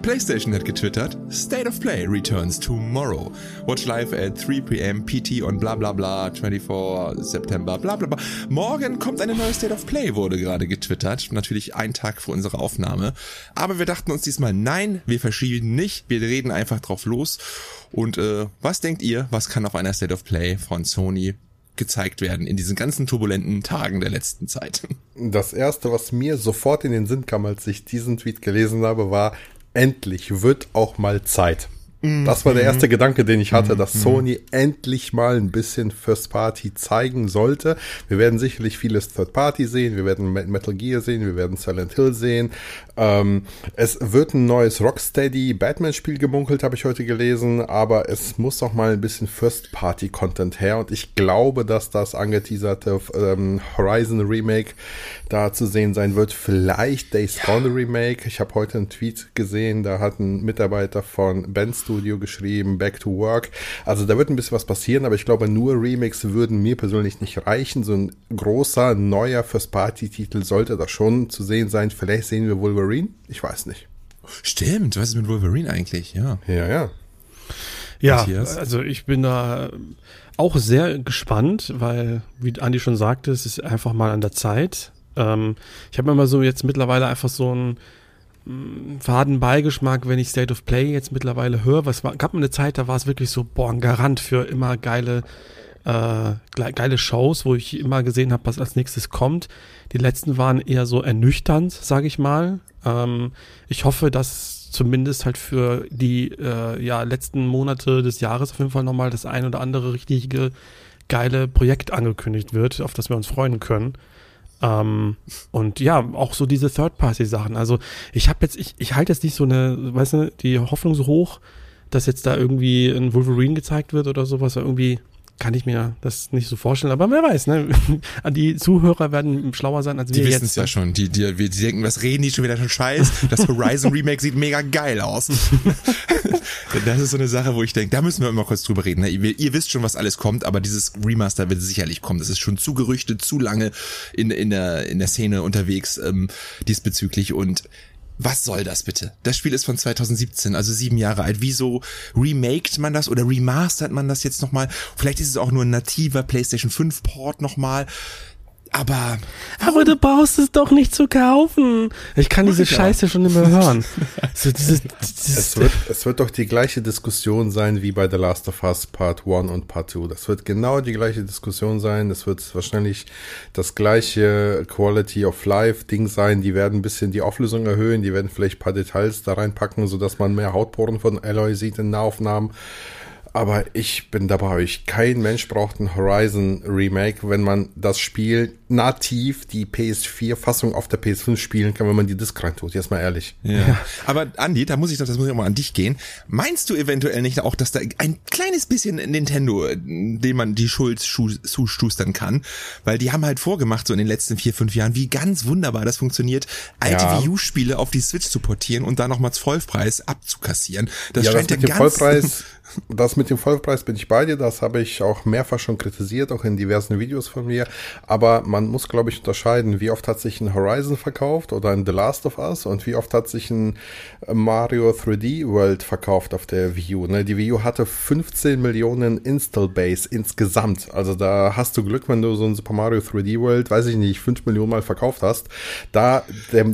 PlayStation hat getwittert, State of Play returns tomorrow. Watch live at 3 p.m. PT on bla bla bla, 24 September, bla bla bla. Morgen kommt eine neue State of Play, wurde gerade getwittert. Natürlich ein Tag vor unserer Aufnahme. Aber wir dachten uns diesmal, nein, wir verschieben nicht. Wir reden einfach drauf los. Und was denkt ihr, was kann auf einer State of Play von Sony gezeigt werden in diesen ganzen turbulenten Tagen der letzten Zeit? Das erste, was mir sofort in den Sinn kam, als ich diesen Tweet gelesen habe, war, endlich wird auch mal Zeit. Das war der erste Gedanke, den ich hatte, dass Sony endlich mal ein bisschen First Party zeigen sollte. Wir werden sicherlich vieles Third Party sehen, wir werden Metal Gear sehen, wir werden Silent Hill sehen. Es wird ein neues Rocksteady Batman-Spiel gemunkelt, habe ich heute gelesen, aber es muss auch mal ein bisschen First Party Content her und ich glaube, dass das angeteaserte Horizon Remake da zu sehen sein wird. Vielleicht Days Gone Remake. Ich habe heute einen Tweet gesehen, da hat ein Mitarbeiter von Ben Studio geschrieben, Back to Work. Also da wird ein bisschen was passieren, aber ich glaube, nur Remakes würden mir persönlich nicht reichen. So ein großer, neuer First-Party-Titel sollte da schon zu sehen sein. Vielleicht sehen wir Wolverine? Ich weiß nicht. Stimmt, was ist mit Wolverine eigentlich? Ja. Ja, also ich bin da auch sehr gespannt, weil, wie Andi schon sagte, es ist einfach mal an der Zeit. Ich habe immer so jetzt mittlerweile einfach so einen faden Beigeschmack, wenn ich State of Play jetzt mittlerweile höre. Gab mal eine Zeit, da war es wirklich so, ein Garant für immer geile Shows, wo ich immer gesehen habe, was als nächstes kommt. Die letzten waren eher so ernüchternd, sage ich mal. Ich hoffe, dass zumindest halt für die letzten Monate des Jahres auf jeden Fall nochmal das ein oder andere richtige geile Projekt angekündigt wird, auf das wir uns freuen können. Und ja, auch so diese Third-Party-Sachen. Also ich halte jetzt nicht so die Hoffnung so hoch, dass jetzt da irgendwie ein Wolverine gezeigt wird oder sowas. Irgendwie kann ich mir das nicht so vorstellen. Aber wer weiß, ne? Die Zuhörer werden schlauer sein als wir jetzt. Die wissen es ja schon. Die denken, was reden die schon wieder schon Scheiß? Das Horizon Remake sieht mega geil aus. Das ist so eine Sache, wo ich denke, da müssen wir immer kurz drüber reden. Ne? Ihr wisst schon, was alles kommt, aber dieses Remaster wird sicherlich kommen. Das ist schon zu gerüchtet, zu lange in der Szene unterwegs diesbezüglich. Und was soll das bitte? Das Spiel ist von 2017, also 7 Jahre alt. Wieso remaked man das oder remastert man das jetzt nochmal? Vielleicht ist es auch nur ein nativer PlayStation 5 Port nochmal. Aber du brauchst es doch nicht zu kaufen. Ich kann diese Scheiße schon nicht mehr hören. So Es wird doch die gleiche Diskussion sein wie bei The Last of Us Part 1 und Part 2. Das wird genau die gleiche Diskussion sein. Das wird wahrscheinlich das gleiche Quality of Life Ding sein. Die werden ein bisschen die Auflösung erhöhen. Die werden vielleicht ein paar Details da reinpacken, sodass man mehr Hautporen von Aloy sieht in Nahaufnahmen. Aber ich bin dabei. Kein Mensch braucht ein Horizon Remake, wenn man das Spiel nativ, die PS4-Fassung auf der PS5 spielen kann, wenn man die Disc reintut. Jetzt mal ehrlich. Ja. Aber Andi, das muss ich auch mal an dich gehen. Meinst du eventuell nicht auch, dass da ein kleines bisschen Nintendo, dem man die Schuld zustustern kann? Weil die haben halt vorgemacht, so in den letzten 4-5 Jahren, wie ganz wunderbar das funktioniert, alte Wii U-Spiele auf die Switch zu portieren und da nochmals Vollpreis abzukassieren. Das scheint ja ganz... Das mit dem Vollpreis bin ich bei dir, das habe ich auch mehrfach schon kritisiert, auch in diversen Videos von mir, aber man muss, glaube ich, unterscheiden, wie oft hat sich ein Horizon verkauft oder ein The Last of Us und wie oft hat sich ein Mario 3D World verkauft auf der Wii U. Ne? Die Wii U hatte 15 Millionen Install-Base insgesamt, also da hast du Glück, wenn du so ein Super Mario 3D World, weiß ich nicht, 5 Millionen Mal verkauft hast, da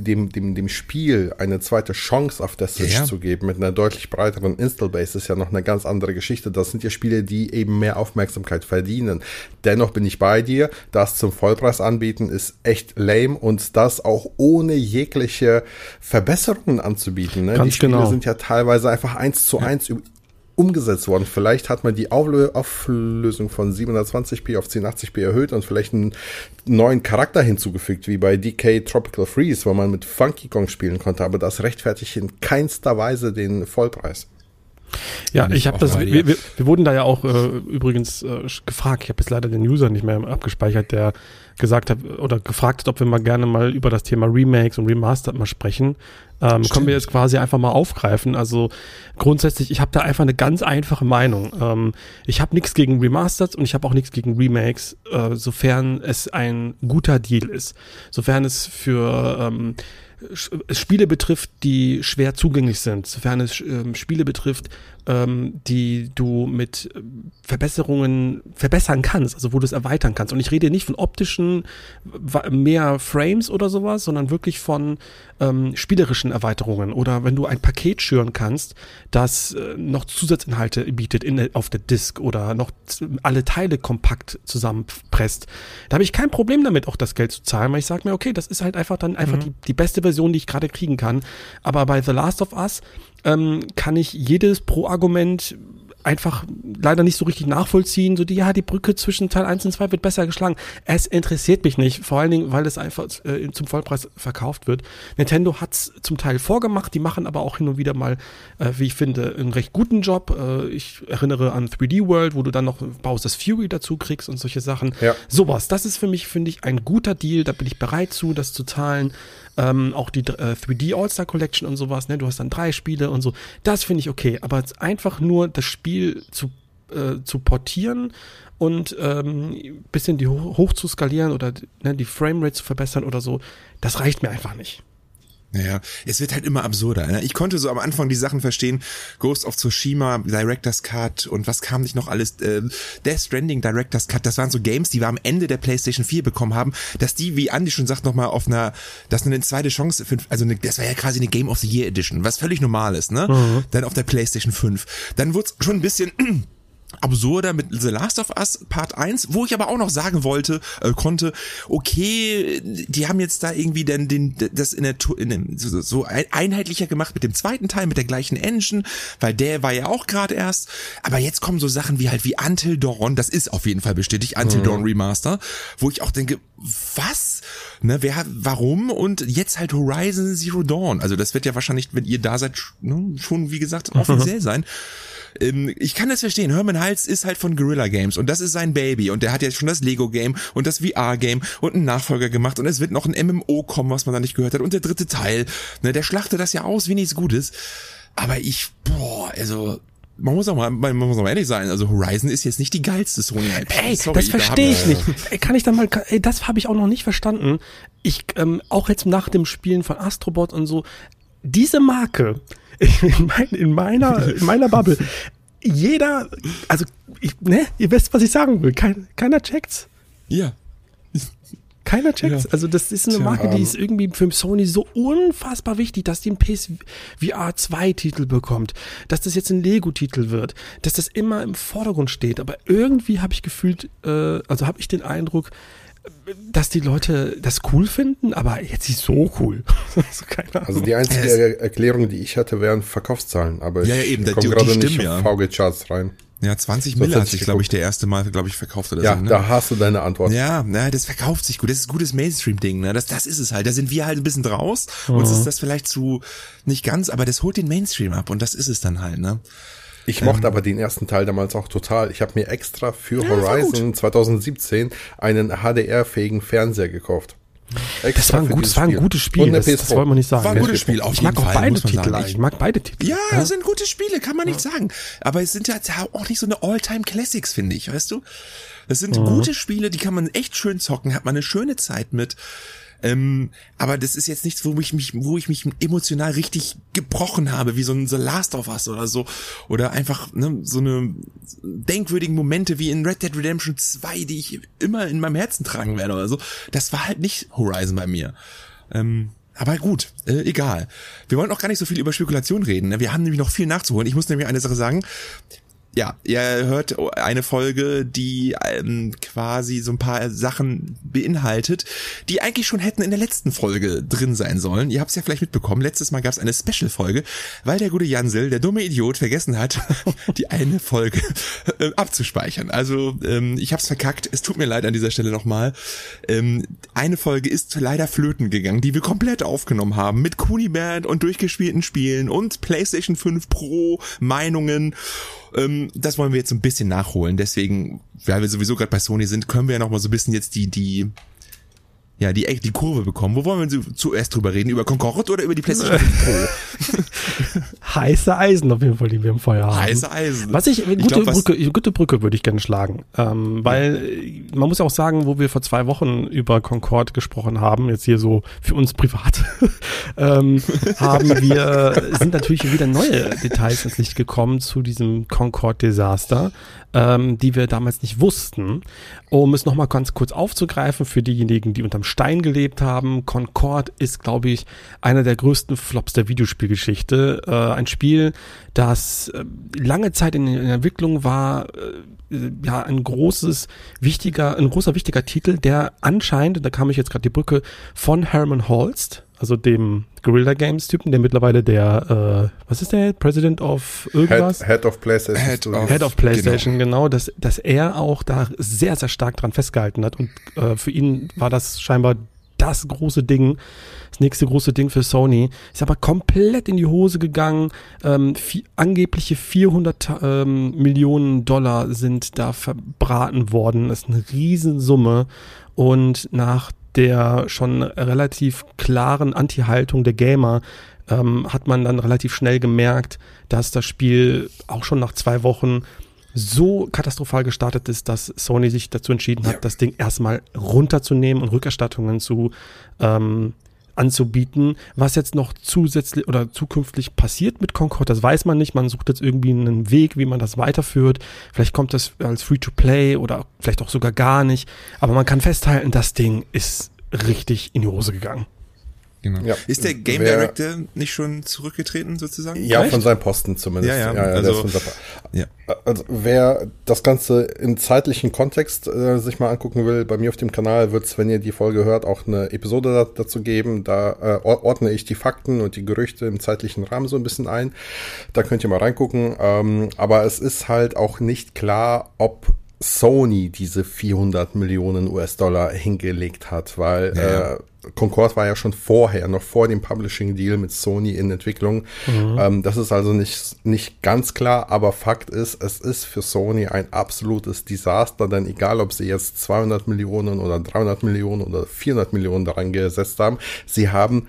dem Spiel eine zweite Chance auf der Switch zu geben, mit einer deutlich breiteren Install-Base, ist ja noch eine ganz andere Geschichte. Das sind ja Spiele, die eben mehr Aufmerksamkeit verdienen. Dennoch bin ich bei dir. Das zum Vollpreis anbieten ist echt lame und das auch ohne jegliche Verbesserungen anzubieten. Ne? Die Spiele sind ja teilweise einfach 1:1 umgesetzt worden. Vielleicht hat man die Auflösung von 720p auf 1080p erhöht und vielleicht einen neuen Charakter hinzugefügt, wie bei DK Tropical Freeze, wo man mit Funky Kong spielen konnte. Aber das rechtfertigt in keinster Weise den Vollpreis. Ja, ich habe das, wir wurden da ja auch übrigens gefragt, ich habe jetzt leider den User nicht mehr abgespeichert, der gesagt hat oder gefragt hat, ob wir mal gerne mal über das Thema Remakes und Remastered mal sprechen. Können wir jetzt quasi einfach mal aufgreifen. Also grundsätzlich, ich habe da einfach eine ganz einfache Meinung. Ich habe nichts gegen Remastered und ich habe auch nichts gegen Remakes, sofern es ein guter Deal ist. Sofern es für Spiele betrifft, die schwer zugänglich sind, sofern es Spiele betrifft, die du mit Verbesserungen verbessern kannst, also wo du es erweitern kannst. Und ich rede nicht von optischen mehr Frames oder sowas, sondern wirklich von spielerischen Erweiterungen. Oder wenn du ein Paket schüren kannst, das noch Zusatzinhalte bietet auf der Disk oder noch alle Teile kompakt zusammenpresst. Da habe ich kein Problem damit, auch das Geld zu zahlen, weil ich sage mir, okay, das ist halt einfach die beste Version, die ich gerade kriegen kann. Aber bei The Last of Us kann ich jedes Pro-Argument einfach leider nicht so richtig nachvollziehen. So die Brücke zwischen Teil 1 und 2 wird besser geschlagen. Es interessiert mich nicht, vor allen Dingen, weil es einfach zum Vollpreis verkauft wird. Nintendo hat's zum Teil vorgemacht, die machen aber auch hin und wieder mal, wie ich finde, einen recht guten Job. Ich erinnere an 3D World, wo du dann noch Bowser's Fury dazu kriegst und solche Sachen. Ja. Sowas, das ist für mich, finde ich, ein guter Deal, da bin ich bereit zu, das zu zahlen. Auch die 3D All-Star Collection und sowas, ne? Du hast dann 3 Spiele und so. Das finde ich okay, aber einfach nur das Spiel zu portieren und bisschen die hoch zu skalieren oder die Framerate zu verbessern oder so, das reicht mir einfach nicht. Ja, es wird halt immer absurder. Ne? Ich konnte so am Anfang die Sachen verstehen, Ghost of Tsushima, Director's Cut und was kam nicht noch alles, Death Stranding, Director's Cut, das waren so Games, die wir am Ende der PlayStation 4 bekommen haben, dass die, wie Andi schon sagt, nochmal das eine zweite Chance, das war ja quasi eine Game of the Year Edition, was völlig normal ist, ne? Mhm. Dann auf der PlayStation 5. Dann wurde es schon ein bisschen absurder mit The Last of Us Part 1, wo ich aber auch noch sagen konnte, okay, die haben jetzt da irgendwie das so einheitlicher gemacht mit dem zweiten Teil, mit der gleichen Engine, weil der war ja auch gerade erst, aber jetzt kommen so Sachen wie Until Dawn, das ist auf jeden Fall bestätigt, Until Dawn Remaster, wo ich auch denke, was? Ne, warum? Und jetzt halt Horizon Zero Dawn, also das wird ja wahrscheinlich, wenn ihr da seid, schon, wie gesagt, offiziell sein. Ich kann das verstehen. Herman Hulst ist halt von Guerrilla Games und das ist sein Baby und der hat ja schon das Lego-Game und das VR-Game und einen Nachfolger gemacht und es wird noch ein MMO kommen, was man da nicht gehört hat und der 3. Teil, ne, der schlachtet das ja aus, wie nichts Gutes. Aber man muss auch mal ehrlich sein, also Horizon ist jetzt nicht die geilste Sony-IP. Das verstehe ich nicht. Das habe ich auch noch nicht verstanden. Auch jetzt nach dem Spielen von Astrobot und so, diese Marke, in meiner Bubble, jeder, also, ihr wisst, was ich sagen will, keiner checkt's. Ja. Keiner checkt's. Ja. Also das ist eine Marke, die ist irgendwie für Sony so unfassbar wichtig, dass die einen PSVR 2 Titel bekommt, dass das jetzt ein Lego-Titel wird, dass das immer im Vordergrund steht. Aber irgendwie habe ich gefühlt, habe ich den Eindruck, dass die Leute das cool finden, aber jetzt nicht so cool. Keine Ahnung. Also die einzige Erklärung, die ich hatte, wären Verkaufszahlen, aber ich komme gerade nicht auf VG-Charts rein. Ja, 20 Mille hat sich, glaube ich, der erste Mal, verkauft oder so. Ja, da hast du deine Antwort. Ja, das verkauft sich gut. Das ist gutes Mainstream-Ding, ne? Das ist es halt. Da sind wir halt ein bisschen draus. Uns ist das vielleicht nicht ganz, aber das holt den Mainstream ab und das ist es dann halt, ne? Ich mochte aber den ersten Teil damals auch total. Ich habe mir extra für Horizon 2017 einen HDR-fähigen Fernseher gekauft. Das war ein gutes Spiel, das wollte man nicht sagen. War ein gutes Spiel, auf jeden Fall. Ich mag beide Titel. Ja, das sind gute Spiele, kann man nicht sagen. Aber es sind ja auch nicht so eine All-Time-Classics, finde ich, weißt du? Das sind gute Spiele, die kann man echt schön zocken, hat man eine schöne Zeit mit. Aber das ist jetzt nichts, wo ich mich emotional richtig gebrochen habe, wie so ein The Last of Us oder so. Oder einfach so eine denkwürdigen Momente wie in Red Dead Redemption 2, die ich immer in meinem Herzen tragen werde oder so. Das war halt nicht Horizon bei mir. Aber gut, egal. Wir wollen auch gar nicht so viel über Spekulation reden. Ne? Wir haben nämlich noch viel nachzuholen. Ich muss nämlich eine Sache sagen. Ja, ihr hört eine Folge, die quasi so ein paar Sachen beinhaltet, die eigentlich schon hätten in der letzten Folge drin sein sollen. Ihr habt es ja vielleicht mitbekommen, letztes Mal gab es eine Special-Folge, weil der gute Jansel, der dumme Idiot, vergessen hat, die eine Folge abzuspeichern. Also ich hab's verkackt, es tut mir leid an dieser Stelle nochmal. Eine Folge ist leider flöten gegangen, die wir komplett aufgenommen haben, mit Kunibert und durchgespielten Spielen und PlayStation 5 Pro Meinungen. Das wollen wir jetzt so ein bisschen nachholen. Deswegen, weil wir sowieso gerade bei Sony sind, können wir ja noch mal so ein bisschen jetzt die Kurve bekommen. Wo wollen wir zuerst drüber reden? Über Concorde oder über die PlayStation 5 Pro? heiße Eisen auf jeden Fall, die wir im Feuer haben. Heiße Eisen. Gute Brücke würde ich gerne schlagen, weil man muss ja auch sagen, wo wir vor 2 Wochen über Concorde gesprochen haben, jetzt hier so für uns privat, sind natürlich wieder neue Details ins Licht gekommen zu diesem Concorde-Desaster, die wir damals nicht wussten. Um es nochmal ganz kurz aufzugreifen für diejenigen, die unterm Stein gelebt haben, Concorde ist, glaube ich, einer der größten Flops der Videospielgeschichte. Ein Spiel, das lange Zeit in Entwicklung war, ein großer wichtiger Titel, der anscheinend, da kam ich jetzt gerade die Brücke, von Herman Holst, also dem Guerrilla Games Typen, der mittlerweile der, was ist der? President of irgendwas? Head of PlayStation. Head of PlayStation, genau, dass er auch da sehr, sehr stark dran festgehalten hat und für ihn war das scheinbar das große Ding, das nächste große Ding für Sony. Ist aber komplett in die Hose gegangen. Angebliche 400 Millionen Dollar sind da verbraten worden. Das ist eine Riesensumme. Und nach der schon relativ klaren Anti-Haltung der Gamer hat man dann relativ schnell gemerkt, dass das Spiel auch schon nach 2 Wochen so katastrophal gestartet ist, dass Sony sich dazu entschieden hat, das Ding erstmal runterzunehmen und Rückerstattungen anzubieten. Was jetzt noch zusätzlich oder zukünftig passiert mit Concorde, das weiß man nicht. Man sucht jetzt irgendwie einen Weg, wie man das weiterführt. Vielleicht kommt das als Free-to-Play oder vielleicht auch sogar gar nicht. Aber man kann festhalten, das Ding ist richtig in die Hose gegangen. Genau. Ja. Ist der Game Director nicht schon zurückgetreten sozusagen? Ja, von seinem Posten zumindest. Also wer das Ganze im zeitlichen Kontext sich mal angucken will, bei mir auf dem Kanal wird es, wenn ihr die Folge hört, auch eine Episode dazu geben. Da ordne ich die Fakten und die Gerüchte im zeitlichen Rahmen so ein bisschen ein. Da könnt ihr mal reingucken. Aber es ist halt auch nicht klar, ob Sony diese 400 Millionen US-Dollar hingelegt hat, weil Concorde war ja schon noch vor dem Publishing-Deal mit Sony in Entwicklung. Das ist also nicht ganz klar, aber Fakt ist, es ist für Sony ein absolutes Desaster, denn egal, ob sie jetzt 200 Millionen oder 300 Millionen oder 400 Millionen daran gesetzt haben, sie haben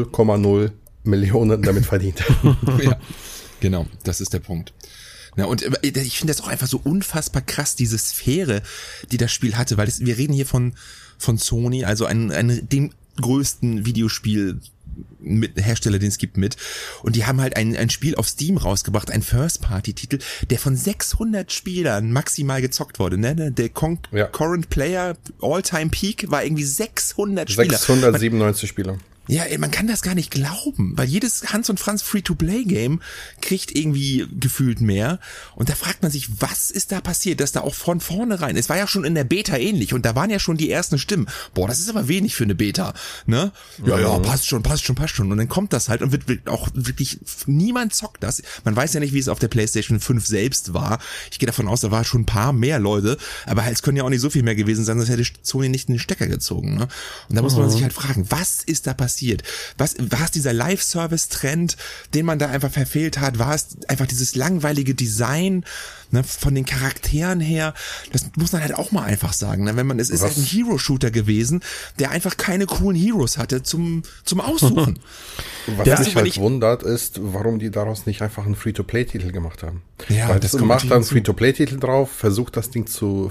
0,0 Millionen damit verdient. Ja, genau, das ist der Punkt. Ja, und ich finde das auch einfach so unfassbar krass, diese Sphäre, die das Spiel hatte, weil wir reden hier von Sony, also dem größten Videospiel Hersteller, den es gibt, mit. Und die haben halt ein Spiel auf Steam rausgebracht, ein First-Party-Titel, der von 600 Spielern maximal gezockt wurde. Ne? Der Current Player All-Time Peak war irgendwie 600 Spieler. 697 Spieler. Ja, man kann das gar nicht glauben, weil jedes Hans und Franz Free-to-Play-Game kriegt irgendwie gefühlt mehr. Und da fragt man sich, was ist da passiert, dass da auch von vornherein, es war ja schon in der Beta ähnlich und da waren ja schon die ersten Stimmen. Boah, das ist aber wenig für eine Beta, ne? Ja, passt schon. Und dann kommt das halt und wird auch wirklich, niemand zockt das. Man weiß ja nicht, wie es auf der PlayStation 5 selbst war. Ich gehe davon aus, da war schon ein paar mehr Leute, aber es können ja auch nicht so viel mehr gewesen sein, sonst hätte Sony nicht in den Stecker gezogen, ne? Und da muss man sich halt fragen, was ist da passiert? War es dieser Live-Service-Trend, den man da einfach verfehlt hat? War es einfach dieses langweilige Design, ne, von den Charakteren her? Das muss man halt auch mal einfach sagen. Ne? Es ist halt ein Hero-Shooter gewesen, der einfach keine coolen Heroes hatte zum Aussuchen. Was mich halt wundert, ist, warum die daraus nicht einfach einen Free-to-Play-Titel gemacht haben. Ja, weil das macht dann einen Free-to-Play-Titel drauf, versucht das Ding zu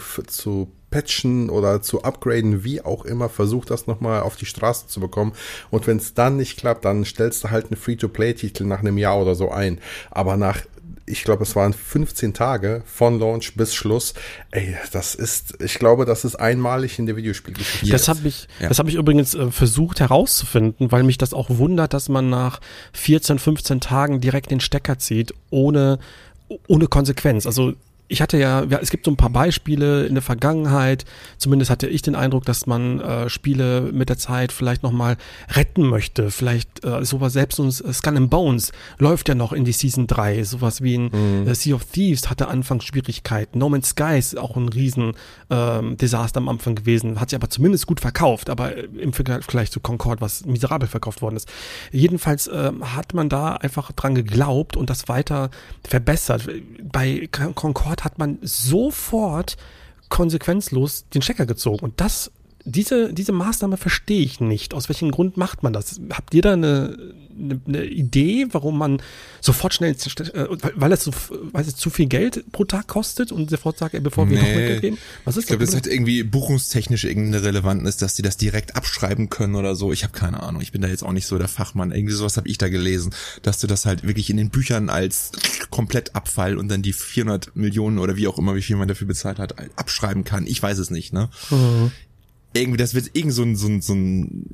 patchen oder zu upgraden, wie auch immer, versucht das nochmal auf die Straße zu bekommen. Und wenn es dann nicht klappt, dann stellst du halt einen Free-to-Play-Titel nach einem Jahr oder so ein. Aber ich glaube, es waren 15 Tage von Launch bis Schluss. Ich glaube, das ist einmalig in der Videospielgeschichte. Das habe ich übrigens versucht herauszufinden, weil mich das auch wundert, dass man nach 14, 15 Tagen direkt den Stecker zieht, ohne Konsequenz. Also ich hatte es gibt so ein paar Beispiele in der Vergangenheit, zumindest hatte ich den Eindruck, dass man Spiele mit der Zeit vielleicht nochmal retten möchte, vielleicht sowas, selbst uns Skull and Bones läuft ja noch in die Season 3, sowas wie ein Sea of Thieves hatte anfangs Schwierigkeiten, No Man's Sky ist auch ein riesen Desaster am Anfang gewesen, hat sich aber zumindest gut verkauft, aber im Vergleich zu Concorde, was miserabel verkauft worden ist. Jedenfalls hat man da einfach dran geglaubt und das weiter verbessert. Bei Concorde hat man sofort konsequenzlos den Stecker gezogen. Und das diese Maßnahme verstehe ich nicht. Aus welchem Grund macht man das? Habt ihr da eine Idee, warum man sofort schnell, weil es zu viel Geld pro Tag kostet und sofort sagt, bevor wir noch mehr Geld geben? Was ist ich glaube, das hat irgendwie buchungstechnisch irgendeine Relevanz, dass die das direkt abschreiben können oder so. Ich habe keine Ahnung. Ich bin da jetzt auch nicht so der Fachmann. Irgendwie sowas habe ich da gelesen, dass du das halt wirklich in den Büchern als Komplettabfall und dann die 400 Millionen oder wie auch immer, wie viel man dafür bezahlt hat, abschreiben kann. Ich weiß es nicht, ne? Mhm. Irgendwie, das wird irgend so ein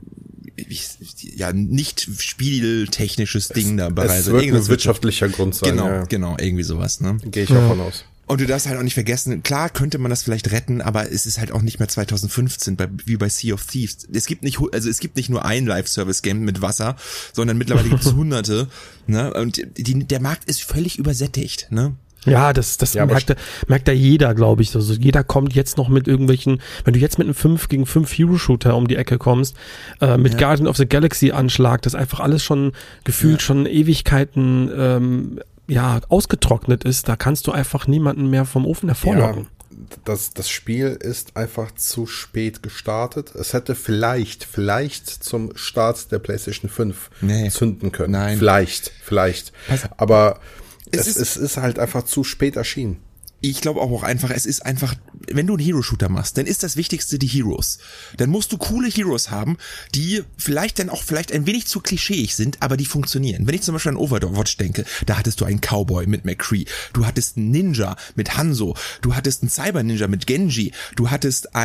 ja, nicht spieltechnisches Ding dabei. Es wird ein wirtschaftlicher Grund sein. Genau, irgendwie sowas, ne? Gehe ich davon aus. Und du darfst halt auch nicht vergessen, klar könnte man das vielleicht retten, aber es ist halt auch nicht mehr 2015, wie bei Sea of Thieves. Es gibt nicht nur ein Live-Service-Game mit Wasser, sondern mittlerweile gibt es hunderte, ne? Und der Markt ist völlig übersättigt, ne? Ja, das merkt ja jeder, glaube ich. Also jeder kommt jetzt noch mit irgendwelchen, wenn du jetzt mit einem 5-gegen-5 Hero-Shooter um die Ecke kommst, mit Guardian of the Galaxy Anschlag, das einfach alles schon gefühlt schon Ewigkeiten ausgetrocknet ist, da kannst du einfach niemanden mehr vom Ofen hervorlocken. Ja, das Spiel ist einfach zu spät gestartet. Es hätte vielleicht zum Start der PlayStation 5 zünden können. Nein. Vielleicht. Aber es ist halt einfach zu spät erschienen. Ich glaube auch einfach, es ist einfach, wenn du einen Hero-Shooter machst, dann ist das Wichtigste die Heroes. Dann musst du coole Heroes haben, die vielleicht ein wenig zu klischeeig sind, aber die funktionieren. Wenn ich zum Beispiel an Overwatch denke, da hattest du einen Cowboy mit McCree, du hattest einen Ninja mit Hanzo, du hattest einen Cyber-Ninja mit Genji, du hattest so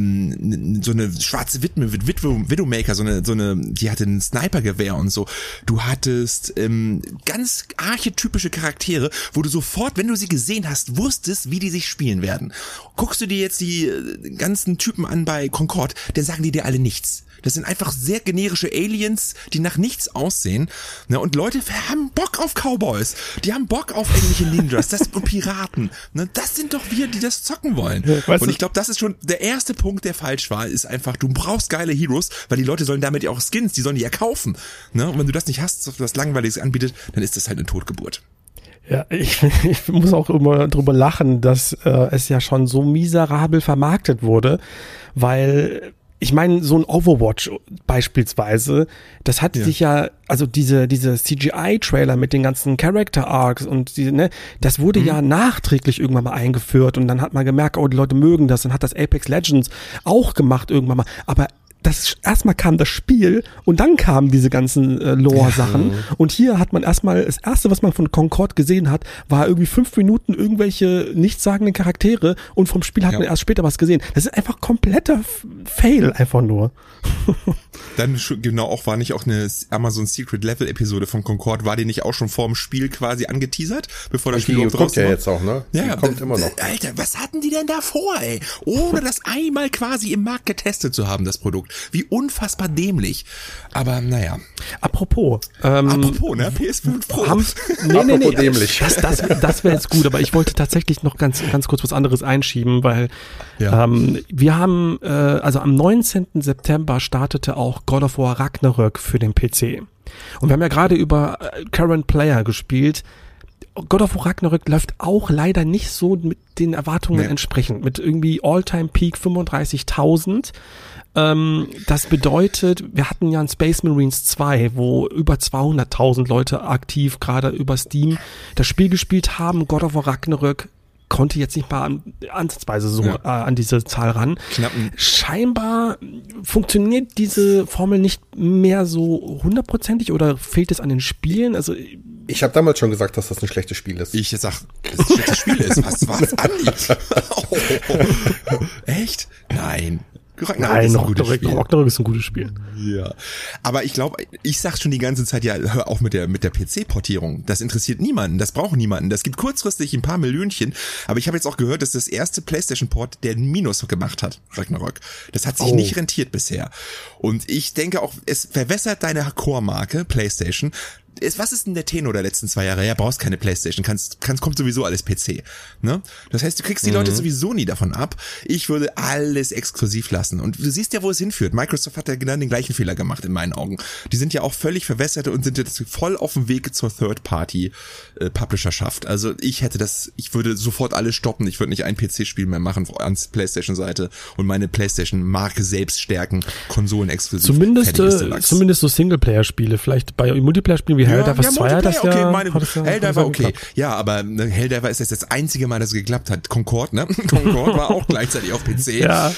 eine schwarze Witwe mit Widowmaker, die hatte ein Snipergewehr und so. Du hattest ganz archetypische Charaktere, wo du sofort, wenn du sie gesehen hast, wusstest, wie die sich spielen werden. Guckst du dir jetzt die ganzen Typen an bei Concord, dann sagen die dir alle nichts. Das sind einfach sehr generische Aliens, die nach nichts aussehen. Ne? Und Leute haben Bock auf Cowboys. Die haben Bock auf irgendwelche Ninjas und Piraten. Ne? Das sind doch wir, die das zocken wollen. Und ich glaube, das ist schon der erste Punkt, der falsch war, ist einfach, du brauchst geile Heroes, weil die Leute sollen damit ja auch Skins, die sollen die ja kaufen. Ne? Und wenn du das nicht hast, was Langweiliges anbietet, dann ist das halt eine Totgeburt. Ja, ich muss auch immer drüber lachen, dass es ja schon so miserabel vermarktet wurde, weil ich meine, so ein Overwatch beispielsweise, das hat sich ja, also diese CGI-Trailer mit den ganzen Character-Arcs und das wurde ja nachträglich irgendwann mal eingeführt und dann hat man gemerkt, oh, die Leute mögen das, dann hat das Apex Legends auch gemacht irgendwann mal, aber erstmal kam das Spiel und dann kamen diese ganzen Lore-Sachen und hier hat man erstmal, das erste, was man von Concord gesehen hat, war irgendwie 5 Minuten irgendwelche nichtssagenden Charaktere und vom Spiel hat man erst später was gesehen. Das ist einfach kompletter Fail, einfach nur. Dann genau auch, war nicht auch eine Amazon Secret Level Episode von Concord, war die nicht auch schon vor dem Spiel quasi angeteasert, bevor das Spiel überhaupt draußen war? Jetzt auch, ne? Ja, kommt immer noch. Alter, was hatten die denn da vor, ey? Ohne das einmal quasi im Markt getestet zu haben, das Produkt. Wie unfassbar dämlich. Aber naja. Apropos, ne? PS5 Pro. Apropos dämlich. Das wäre jetzt gut, aber ich wollte tatsächlich noch ganz kurz was anderes einschieben, weil wir haben, also am 19. September startete auch God of War Ragnarök für den PC. Und wir haben ja gerade über Current Player gespielt. God of War Ragnarök läuft auch leider nicht so mit den Erwartungen entsprechend. Mit irgendwie All-Time-Peak 35.000. Das bedeutet, wir hatten ja ein Space Marines 2, wo über 200.000 Leute aktiv gerade über Steam das Spiel gespielt haben. God of War Ragnarök konnte jetzt nicht mal ansatzweise so an diese Zahl ran. Knappen. Scheinbar funktioniert diese Formel nicht mehr so 100%ig oder fehlt es an den Spielen? Also ich habe damals schon gesagt, dass das ein schlechtes Spiel ist. Ich sag, dass es ein schlechtes Spiel ist. Was Andi? Echt? Nein. Ragnarök ist ein gutes Spiel. Ja. Aber ich glaube, ich sag schon die ganze Zeit, ja, hör auf mit der PC-Portierung. Das interessiert niemanden, das braucht niemanden. Das gibt kurzfristig ein paar Millionchen, aber ich habe jetzt auch gehört, dass das erste PlayStation-Port der Minus gemacht hat, Ragnarök. Das hat sich nicht rentiert bisher. Und ich denke auch, es verwässert deine Core-Marke, PlayStation. was ist denn der Tenor der letzten 2 Jahre? Ja, brauchst keine Playstation, kommt sowieso alles PC, ne? Das heißt, du kriegst die Leute sowieso nie davon ab. Ich würde alles exklusiv lassen. Und du siehst ja, wo es hinführt. Microsoft hat ja genau den gleichen Fehler gemacht, in meinen Augen. Die sind ja auch völlig verwässert und sind jetzt voll auf dem Weg zur Third-Party-Publisherschaft. Also ich würde sofort alles stoppen. Ich würde nicht ein PC-Spiel mehr machen ans Playstation-Seite und meine Playstation-Marke selbst stärken, Konsolen exklusiv. Zumindest so Singleplayer-Spiele, vielleicht bei Multiplayer-Spielen wie Helldivers 2 hat das Helldiver, okay. Ja, aber Helldiver ist jetzt das einzige Mal, dass es geklappt hat. Concorde, ne? Concorde war auch gleichzeitig auf PC. Ja.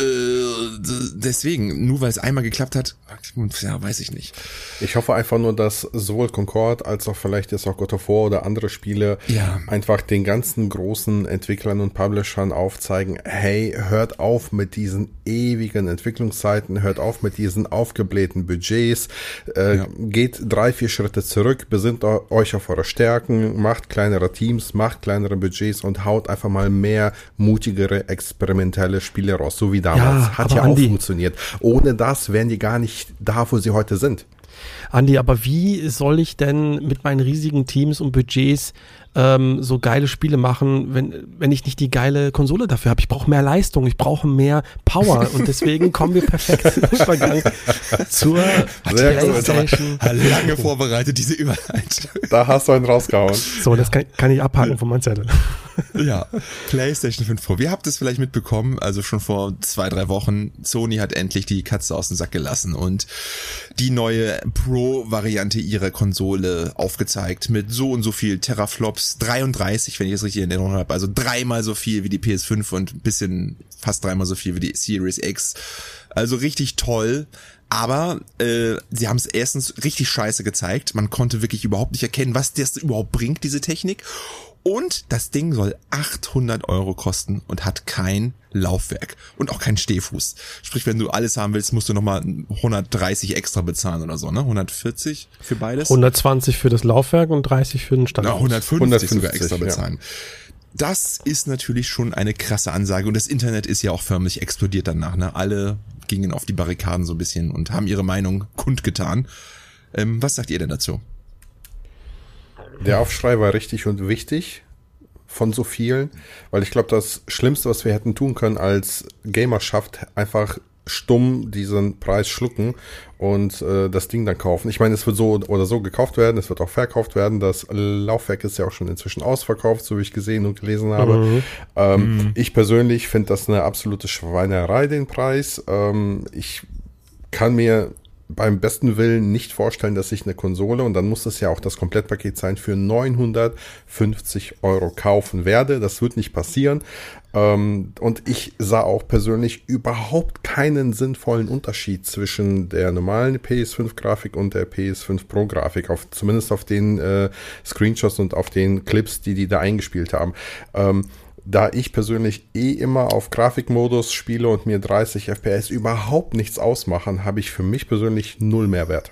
Deswegen, nur weil es einmal geklappt hat, ja, weiß ich nicht. Ich hoffe einfach nur, dass sowohl Concorde als auch vielleicht jetzt auch God of War oder andere Spiele einfach den ganzen großen Entwicklern und Publishern aufzeigen, hey, hört auf mit diesen ewigen Entwicklungszeiten, hört auf mit diesen aufgeblähten Budgets, geht 3-4 Schritte zurück, besinnt euch auf eure Stärken, macht kleinere Teams, macht kleinere Budgets und haut einfach mal mehr mutigere, experimentelle Spiele raus, so wie damals. Hat ja auch funktioniert. Ohne das wären die gar nicht da, wo sie heute sind. Andi, aber wie soll ich denn mit meinen riesigen Teams und Budgets so geile Spiele machen, wenn ich nicht die geile Konsole dafür habe? Ich brauche mehr Leistung, ich brauche mehr Power und deswegen kommen wir perfekt im Übergang zur PlayStation. Lange vorbereitet, diese Überleitung. Da hast du einen rausgehauen. So, das kann ich abhaken von meinem Zettel. Ja, PlayStation 5 Pro. Ihr habt es vielleicht mitbekommen, also schon vor 2-3 Wochen, Sony hat endlich die Katze aus dem Sack gelassen und die neue Pro-Variante ihrer Konsole aufgezeigt mit so und so viel Teraflops, 33, wenn ich es richtig in Erinnerung habe, also 3-mal so viel wie die PS5 und ein bisschen fast 3-mal so viel wie die Series X. Also richtig toll. Aber sie haben es erstens richtig scheiße gezeigt. Man konnte wirklich überhaupt nicht erkennen, was das überhaupt bringt, diese Technik. Und das Ding soll 800 € kosten und hat kein Laufwerk und auch keinen Stehfuß. Sprich, wenn du alles haben willst, musst du nochmal 130 extra bezahlen oder so, ne? 140 für beides? 120 für das Laufwerk und 30 für den Standfuß. Ja, 150 sogar extra bezahlen. Ja. Das ist natürlich schon eine krasse Ansage und das Internet ist ja auch förmlich explodiert danach, ne? Alle gingen auf die Barrikaden so ein bisschen und haben ihre Meinung kundgetan. Was sagt ihr denn dazu? Der Aufschrei war richtig und wichtig von so vielen, weil ich glaube, das Schlimmste, was wir hätten tun können als Gamerschaft, einfach stumm diesen Preis schlucken und das Ding dann kaufen. Ich meine, es wird so oder so gekauft werden, es wird auch verkauft werden. Das Laufwerk ist ja auch schon inzwischen ausverkauft, so wie ich gesehen und gelesen habe. Ich persönlich finde das eine absolute Schweinerei, den Preis. Ich kann mir beim besten Willen nicht vorstellen, dass ich eine Konsole, und dann muss es ja auch das Komplettpaket sein, für 950 € kaufen werde. Das wird nicht passieren. Und ich sah auch persönlich überhaupt keinen sinnvollen Unterschied zwischen der normalen PS5-Grafik und der PS5 Pro-Grafik, zumindest auf den Screenshots und auf den Clips, die da eingespielt haben. Da ich persönlich immer auf Grafikmodus spiele und mir 30 FPS überhaupt nichts ausmachen, habe ich für mich persönlich 0 Mehrwert.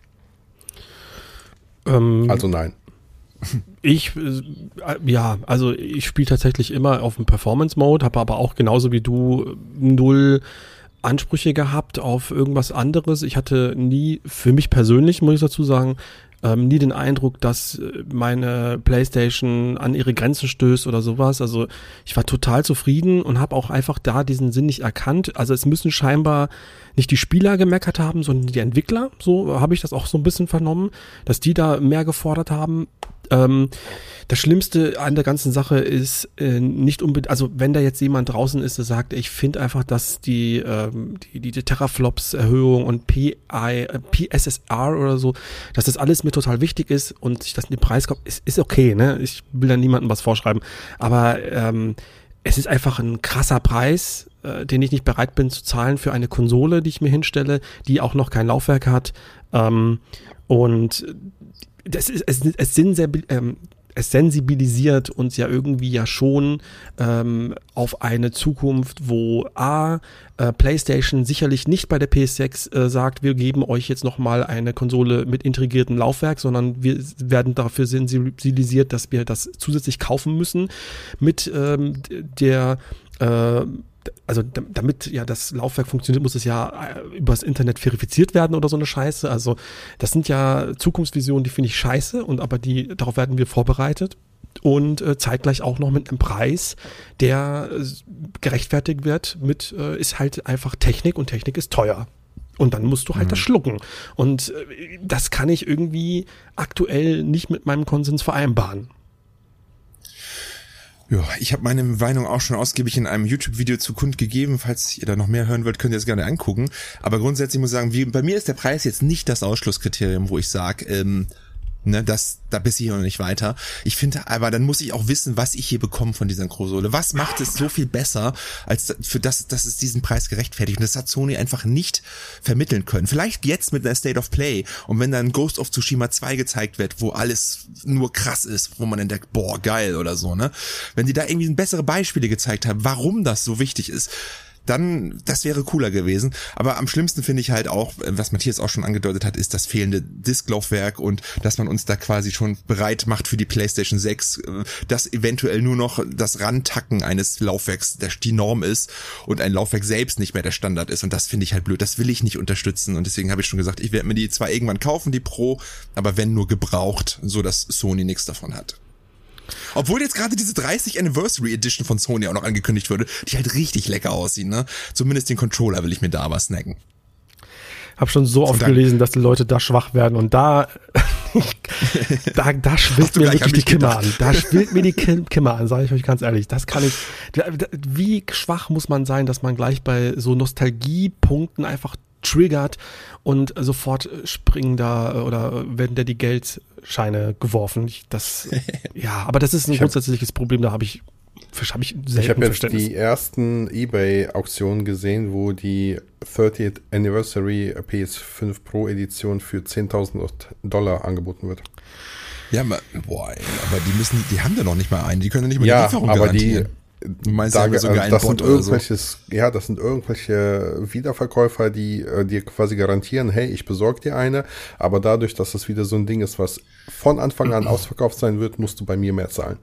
Also nein. Ich spiele tatsächlich immer auf dem Performance-Mode, habe aber auch genauso wie du 0 Ansprüche gehabt auf irgendwas anderes. Ich hatte nie, für mich persönlich, muss ich dazu sagen, nie den Eindruck, dass meine PlayStation an ihre Grenzen stößt oder sowas. Also ich war total zufrieden und habe auch einfach da diesen Sinn nicht erkannt. Also es müssen scheinbar nicht die Spieler gemeckert haben, sondern die Entwickler. So habe ich das auch so ein bisschen vernommen, dass die da mehr gefordert haben. Das Schlimmste an der ganzen Sache ist nicht unbedingt, also wenn da jetzt jemand draußen ist, der sagt, ich finde einfach, dass die Teraflops-Erhöhung und PSSR oder so, dass das alles mir total wichtig ist und ich das in den Preis komme, ist okay, ne? Ich will da niemandem was vorschreiben, aber es ist einfach ein krasser Preis, den ich nicht bereit bin zu zahlen für eine Konsole, die ich mir hinstelle, die auch noch kein Laufwerk hat, und das ist, es sensibilisiert uns ja irgendwie ja schon auf eine Zukunft, wo PlayStation sicherlich nicht bei der PS6 sagt, wir geben euch jetzt nochmal eine Konsole mit integriertem Laufwerk, sondern wir werden dafür sensibilisiert, dass wir das zusätzlich kaufen müssen mit der also damit ja das Laufwerk funktioniert, muss es ja übers Internet verifiziert werden oder so eine Scheiße. Also das sind ja Zukunftsvisionen, die finde ich scheiße, und aber darauf werden wir vorbereitet. Und zeitgleich auch noch mit einem Preis, der gerechtfertigt wird mit, ist halt einfach Technik, und Technik ist teuer. Und dann musst du halt das schlucken. Und das kann ich irgendwie aktuell nicht mit meinem Konsens vereinbaren. Ja, ich habe meine Meinung auch schon ausgiebig in einem YouTube-Video zu kundgegeben. Falls ihr da noch mehr hören wollt, könnt ihr das gerne angucken. Aber grundsätzlich muss ich sagen, bei mir ist der Preis jetzt nicht das Ausschlusskriterium, wo ich sage, da bis hier noch nicht weiter. Ich finde, aber dann muss ich auch wissen, was ich hier bekomme von dieser Konsole. Was macht es so viel besser, als für das, dass es diesen Preis gerechtfertigt? Und das hat Sony einfach nicht vermitteln können. Vielleicht jetzt mit einer State of Play, und wenn dann Ghost of Tsushima 2 gezeigt wird, wo alles nur krass ist, wo man dann denkt, boah, geil oder so, ne? Wenn die da irgendwie bessere Beispiele gezeigt haben, warum das so wichtig ist, dann, das wäre cooler gewesen. Aber am schlimmsten finde ich halt auch, was Matthias auch schon angedeutet hat, ist das fehlende Disklaufwerk, und dass man uns da quasi schon bereit macht für die PlayStation 6, dass eventuell nur noch das Rantacken eines Laufwerks die Norm ist und ein Laufwerk selbst nicht mehr der Standard ist. Und das finde ich halt blöd. Das will ich nicht unterstützen. Und deswegen habe ich schon gesagt, ich werde mir die zwar irgendwann kaufen, die Pro, aber wenn nur gebraucht, so dass Sony nichts davon hat. Obwohl jetzt gerade diese 30 Anniversary Edition von Sony auch noch angekündigt wurde, die halt richtig lecker aussieht, ne? Zumindest den Controller will ich mir da aber snacken. Hab schon so oft gelesen, dass die Leute da schwach werden, und da schwillt mir wirklich die Kimme an. Da schwillt mir die Kimme an, sage ich euch ganz ehrlich. Das kann ich, wie schwach muss man sein, dass man gleich bei so Nostalgiepunkten einfach triggert und sofort springen da oder werden da die Geldscheine geworfen. Aber das ist ein grundsätzliches Problem, da habe ich selten Ich habe jetzt Verständnis. die ersten eBay-Auktionen gesehen, wo die 30th Anniversary PS5 Pro Edition für $10.000 angeboten wird. Ja, aber die haben da noch nicht mal einen, die können ja nicht mal die Lieferung garantieren. Du meinst ja so einen Bot oder so. Ja, das sind irgendwelche Wiederverkäufer, die dir quasi garantieren, hey, ich besorge dir eine, aber dadurch, dass das wieder so ein Ding ist, was von Anfang an ausverkauft sein wird, musst du bei mir mehr zahlen.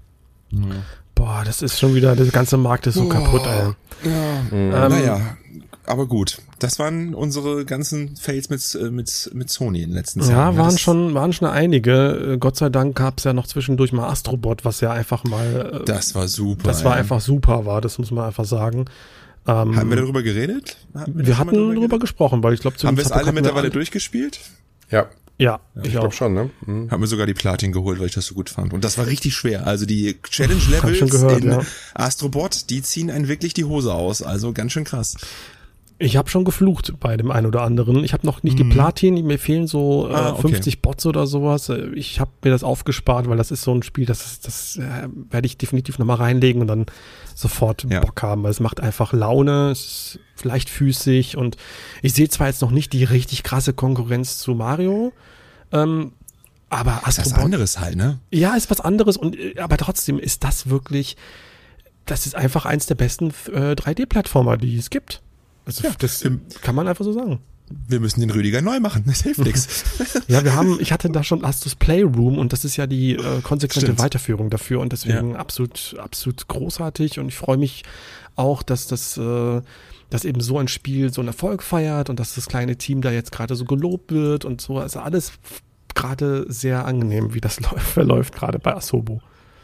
Boah, das ist schon wieder, der ganze Markt ist so kaputt, ey. Ja. Naja, aber gut. Das waren unsere ganzen Fails mit Sony in den letzten Jahren. Ja, waren schon einige. Gott sei Dank gab es ja noch zwischendurch mal Astrobot, was ja einfach mal... das war super. Das war einfach super, das muss man einfach sagen. Haben wir darüber geredet? Wir hatten darüber gesprochen, weil ich glaube... Haben wir es alle mittlerweile durchgespielt? Ja, ich glaube schon, ne? Haben wir sogar die Platin geholt, weil ich das so gut fand. Und das war richtig schwer. Also die Challenge-Levels in Astrobot, die ziehen einen wirklich die Hose aus. Also ganz schön krass. Ich habe schon geflucht bei dem einen oder anderen. Ich habe noch nicht die Platin, mir fehlen so 50 Bots oder sowas. Ich habe mir das aufgespart, weil das ist so ein Spiel, das werde ich definitiv nochmal reinlegen und dann sofort Bock haben, weil es macht einfach Laune, es ist leichtfüßig, und ich sehe zwar jetzt noch nicht die richtig krasse Konkurrenz zu Mario, aber Astrobot, ist was anderes halt, ne? Ja, ist was anderes, aber trotzdem ist das wirklich, das ist einfach eins der besten 3D-Plattformer, die es gibt. Also das kann man einfach so sagen. Wir müssen den Rüdiger neu machen, das hilft nichts. Ja, ich hatte da schon Astos Playroom, und das ist ja die konsequente Weiterführung dafür, und deswegen absolut großartig, und ich freue mich auch, dass dass eben so ein Spiel so einen Erfolg feiert und dass das kleine Team da jetzt gerade so gelobt wird und so. Also alles gerade sehr angenehm, wie das verläuft gerade bei Asobo.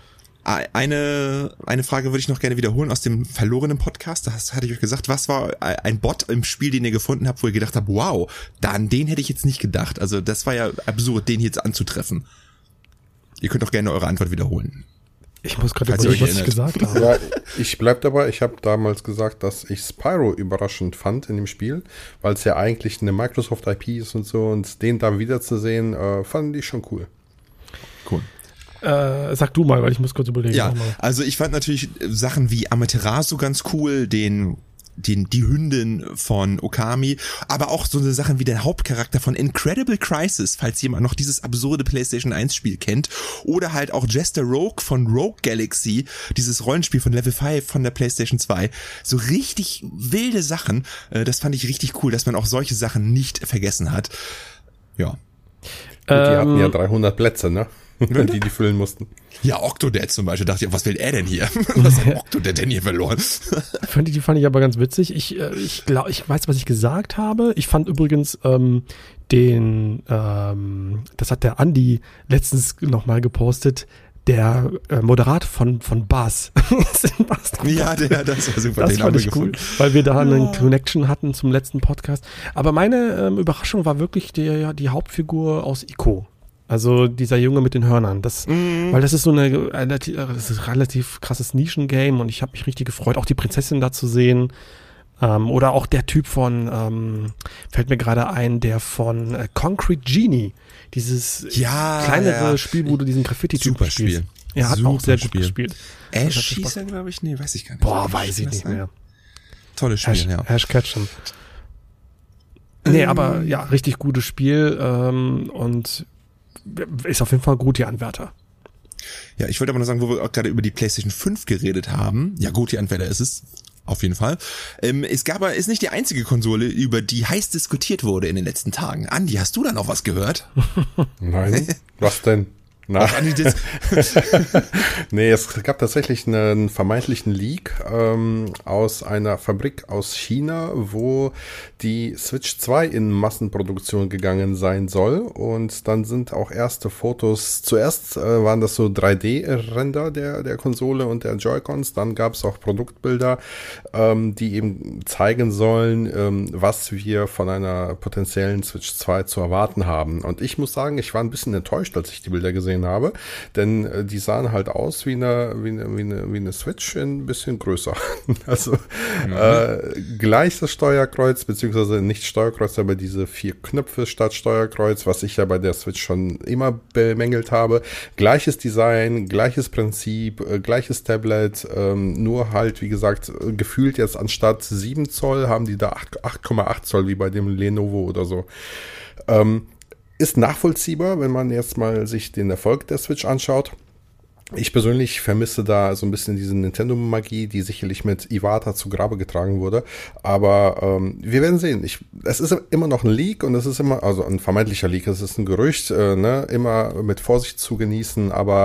Eine Frage würde ich noch gerne wiederholen aus dem verlorenen Podcast. Das hatte ich euch gesagt. Was war ein Bot im Spiel, den ihr gefunden habt, wo ihr gedacht habt, wow, an den hätte ich jetzt nicht gedacht. Also das war ja absurd, den hier jetzt anzutreffen. Ihr könnt auch gerne eure Antwort wiederholen. Ich muss gerade überlegen, was ich gesagt habe. Ja, ich bleib dabei. Ich habe damals gesagt, dass ich Spyro überraschend fand in dem Spiel, weil es ja eigentlich eine Microsoft-IP ist und so, und den da wiederzusehen, fand ich schon cool. Cool. Sag du mal, weil ich muss kurz überlegen. Ja, also ich fand natürlich Sachen wie Amaterasu ganz cool, die Hündin von Okami, aber auch so eine Sachen wie der Hauptcharakter von Incredible Crisis, falls jemand noch dieses absurde PlayStation 1 Spiel kennt, oder halt auch Jester Rogue von Rogue Galaxy, dieses Rollenspiel von Level 5 von der PlayStation 2. So richtig wilde Sachen, das fand ich richtig cool, dass man auch solche Sachen nicht vergessen hat. Ja. Und die hatten ja 300 Plätze, ne? die füllen mussten. Ja, Octodad zum Beispiel. Dachte ich, was will er denn hier? Was hat Octodad denn hier verloren? Die fand ich aber ganz witzig. Ich glaube, ich weiß, was ich gesagt habe. Ich fand übrigens das hat der Andi letztens nochmal gepostet, der Moderator von Buzz. Ja, das war super. Das fand ich cool, weil wir da eine Connection hatten zum letzten Podcast. Aber meine Überraschung war wirklich die Hauptfigur aus Ico. Also dieser Junge mit den Hörnern. Weil das ist so das ist ein relativ krasses Nischengame und ich habe mich richtig gefreut, auch die Prinzessin da zu sehen. Oder auch der Typ von, fällt mir gerade ein, der von Concrete Genie. Dieses kleinere Spiel, wo du diesen Graffiti-Typ spielst. Er hat auch sehr gut gespielt. Ash hieß er, glaube ich? Nee, weiß ich gar nicht. Boah, weiß ich nicht mehr. Tolles Spiel, ja. Ash Ketchum. Nee, aber ja, richtig gutes Spiel und ist auf jeden Fall gut, die Anwärter. Ja, ich wollte aber noch sagen, wo wir auch gerade über die PlayStation 5 geredet haben. Ja gut, die Anwärter ist es. Auf jeden Fall. Ist nicht die einzige Konsole, über die heiß diskutiert wurde in den letzten Tagen. Andi, hast du da noch was gehört? Nein. Was denn? Na. Nee, es gab tatsächlich einen vermeintlichen Leak aus einer Fabrik aus China, wo die Switch 2 in Massenproduktion gegangen sein soll. Und dann sind auch erste Fotos, zuerst waren das so 3D-Render der Konsole und der Joy-Cons. Dann gab es auch Produktbilder, die eben zeigen sollen, was wir von einer potenziellen Switch 2 zu erwarten haben. Und ich muss sagen, ich war ein bisschen enttäuscht, als ich die Bilder gesehen habe, denn die sahen halt aus wie eine Switch ein bisschen größer. Also gleich das Steuerkreuz, beziehungsweise nicht Steuerkreuz, aber diese 4 Knöpfe statt Steuerkreuz, was ich ja bei der Switch schon immer bemängelt habe. Gleiches Design, gleiches Prinzip, gleiches Tablet, nur halt, wie gesagt, gefühlt jetzt anstatt 7 Zoll haben die da 8,8 Zoll wie bei dem Lenovo oder so. Ist nachvollziehbar, wenn man jetzt mal sich den Erfolg der Switch anschaut. Ich persönlich vermisse da so ein bisschen diese Nintendo-Magie, die sicherlich mit Iwata zu Grabe getragen wurde. Aber wir werden sehen. Es ist immer noch ein Leak und es ist immer, also ein vermeintlicher Leak, es ist ein Gerücht, immer mit Vorsicht zu genießen. Aber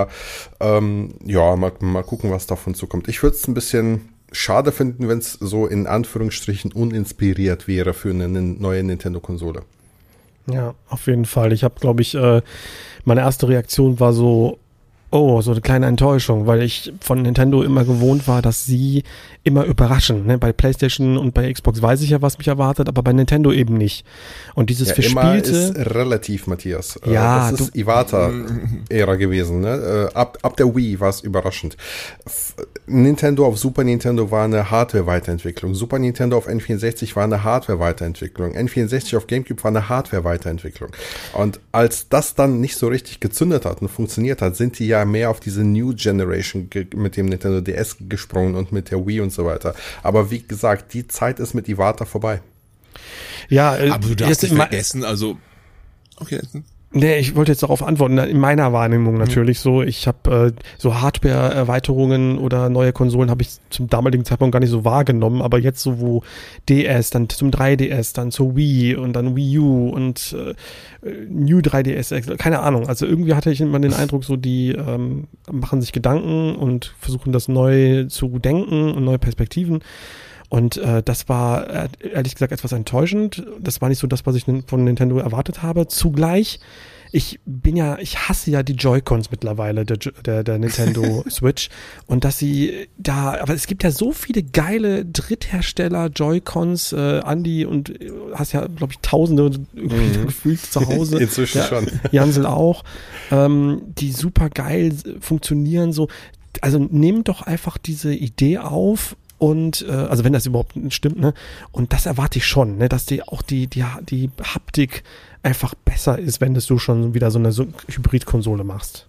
mal gucken, was davon zukommt. Ich würde es ein bisschen schade finden, wenn es so in Anführungsstrichen uninspiriert wäre für eine neue Nintendo-Konsole. Ja, auf jeden Fall. Ich habe, glaube ich, meine erste Reaktion war so eine kleine Enttäuschung, weil ich von Nintendo immer gewohnt war, dass sie immer überraschen. Ne? Bei PlayStation und bei Xbox weiß ich ja, was mich erwartet, aber bei Nintendo eben nicht. Und dieses verspielte... Immer ist relativ, Matthias. Ja, das ist Iwata-Ära gewesen. Ne? Ab der Wii war es überraschend. Nintendo auf Super Nintendo war eine Hardware-Weiterentwicklung. Super Nintendo auf N64 war eine Hardware-Weiterentwicklung. N64 auf GameCube war eine Hardware-Weiterentwicklung. Und als das dann nicht so richtig gezündet hat und funktioniert hat, sind die ja mehr auf diese New Generation mit dem Nintendo DS gesprungen und mit der Wii und so weiter. Aber wie gesagt, die Zeit ist mit Iwata vorbei. Ja, aber du darfst nicht vergessen, also okay. Nee, ich wollte jetzt darauf antworten, in meiner Wahrnehmung natürlich so. Ich habe so Hardware-Erweiterungen oder neue Konsolen habe ich zum damaligen Zeitpunkt gar nicht so wahrgenommen, aber jetzt so wo DS, dann zum 3DS, dann zur Wii und dann Wii U und New 3DS, keine Ahnung. Also irgendwie hatte ich immer den Eindruck, so die machen sich Gedanken und versuchen das neu zu denken und neue Perspektiven. Und das war ehrlich gesagt etwas enttäuschend. Das war nicht so das, was ich von Nintendo erwartet habe. Zugleich, ich hasse ja die Joy-Cons mittlerweile, der Nintendo Switch. Und dass sie da, aber es gibt ja so viele geile Dritthersteller Joy-Cons, Andi, und hast ja, glaube ich, Tausende gefühlt zu Hause. Inzwischen schon. Jansel auch, die super geil funktionieren so. Also nehmt doch einfach diese Idee auf. Und also wenn das überhaupt stimmt, ne? Und das erwarte ich schon, ne? Dass die Haptik einfach besser ist, wenn du schon wieder so eine Hybrid-Konsole machst.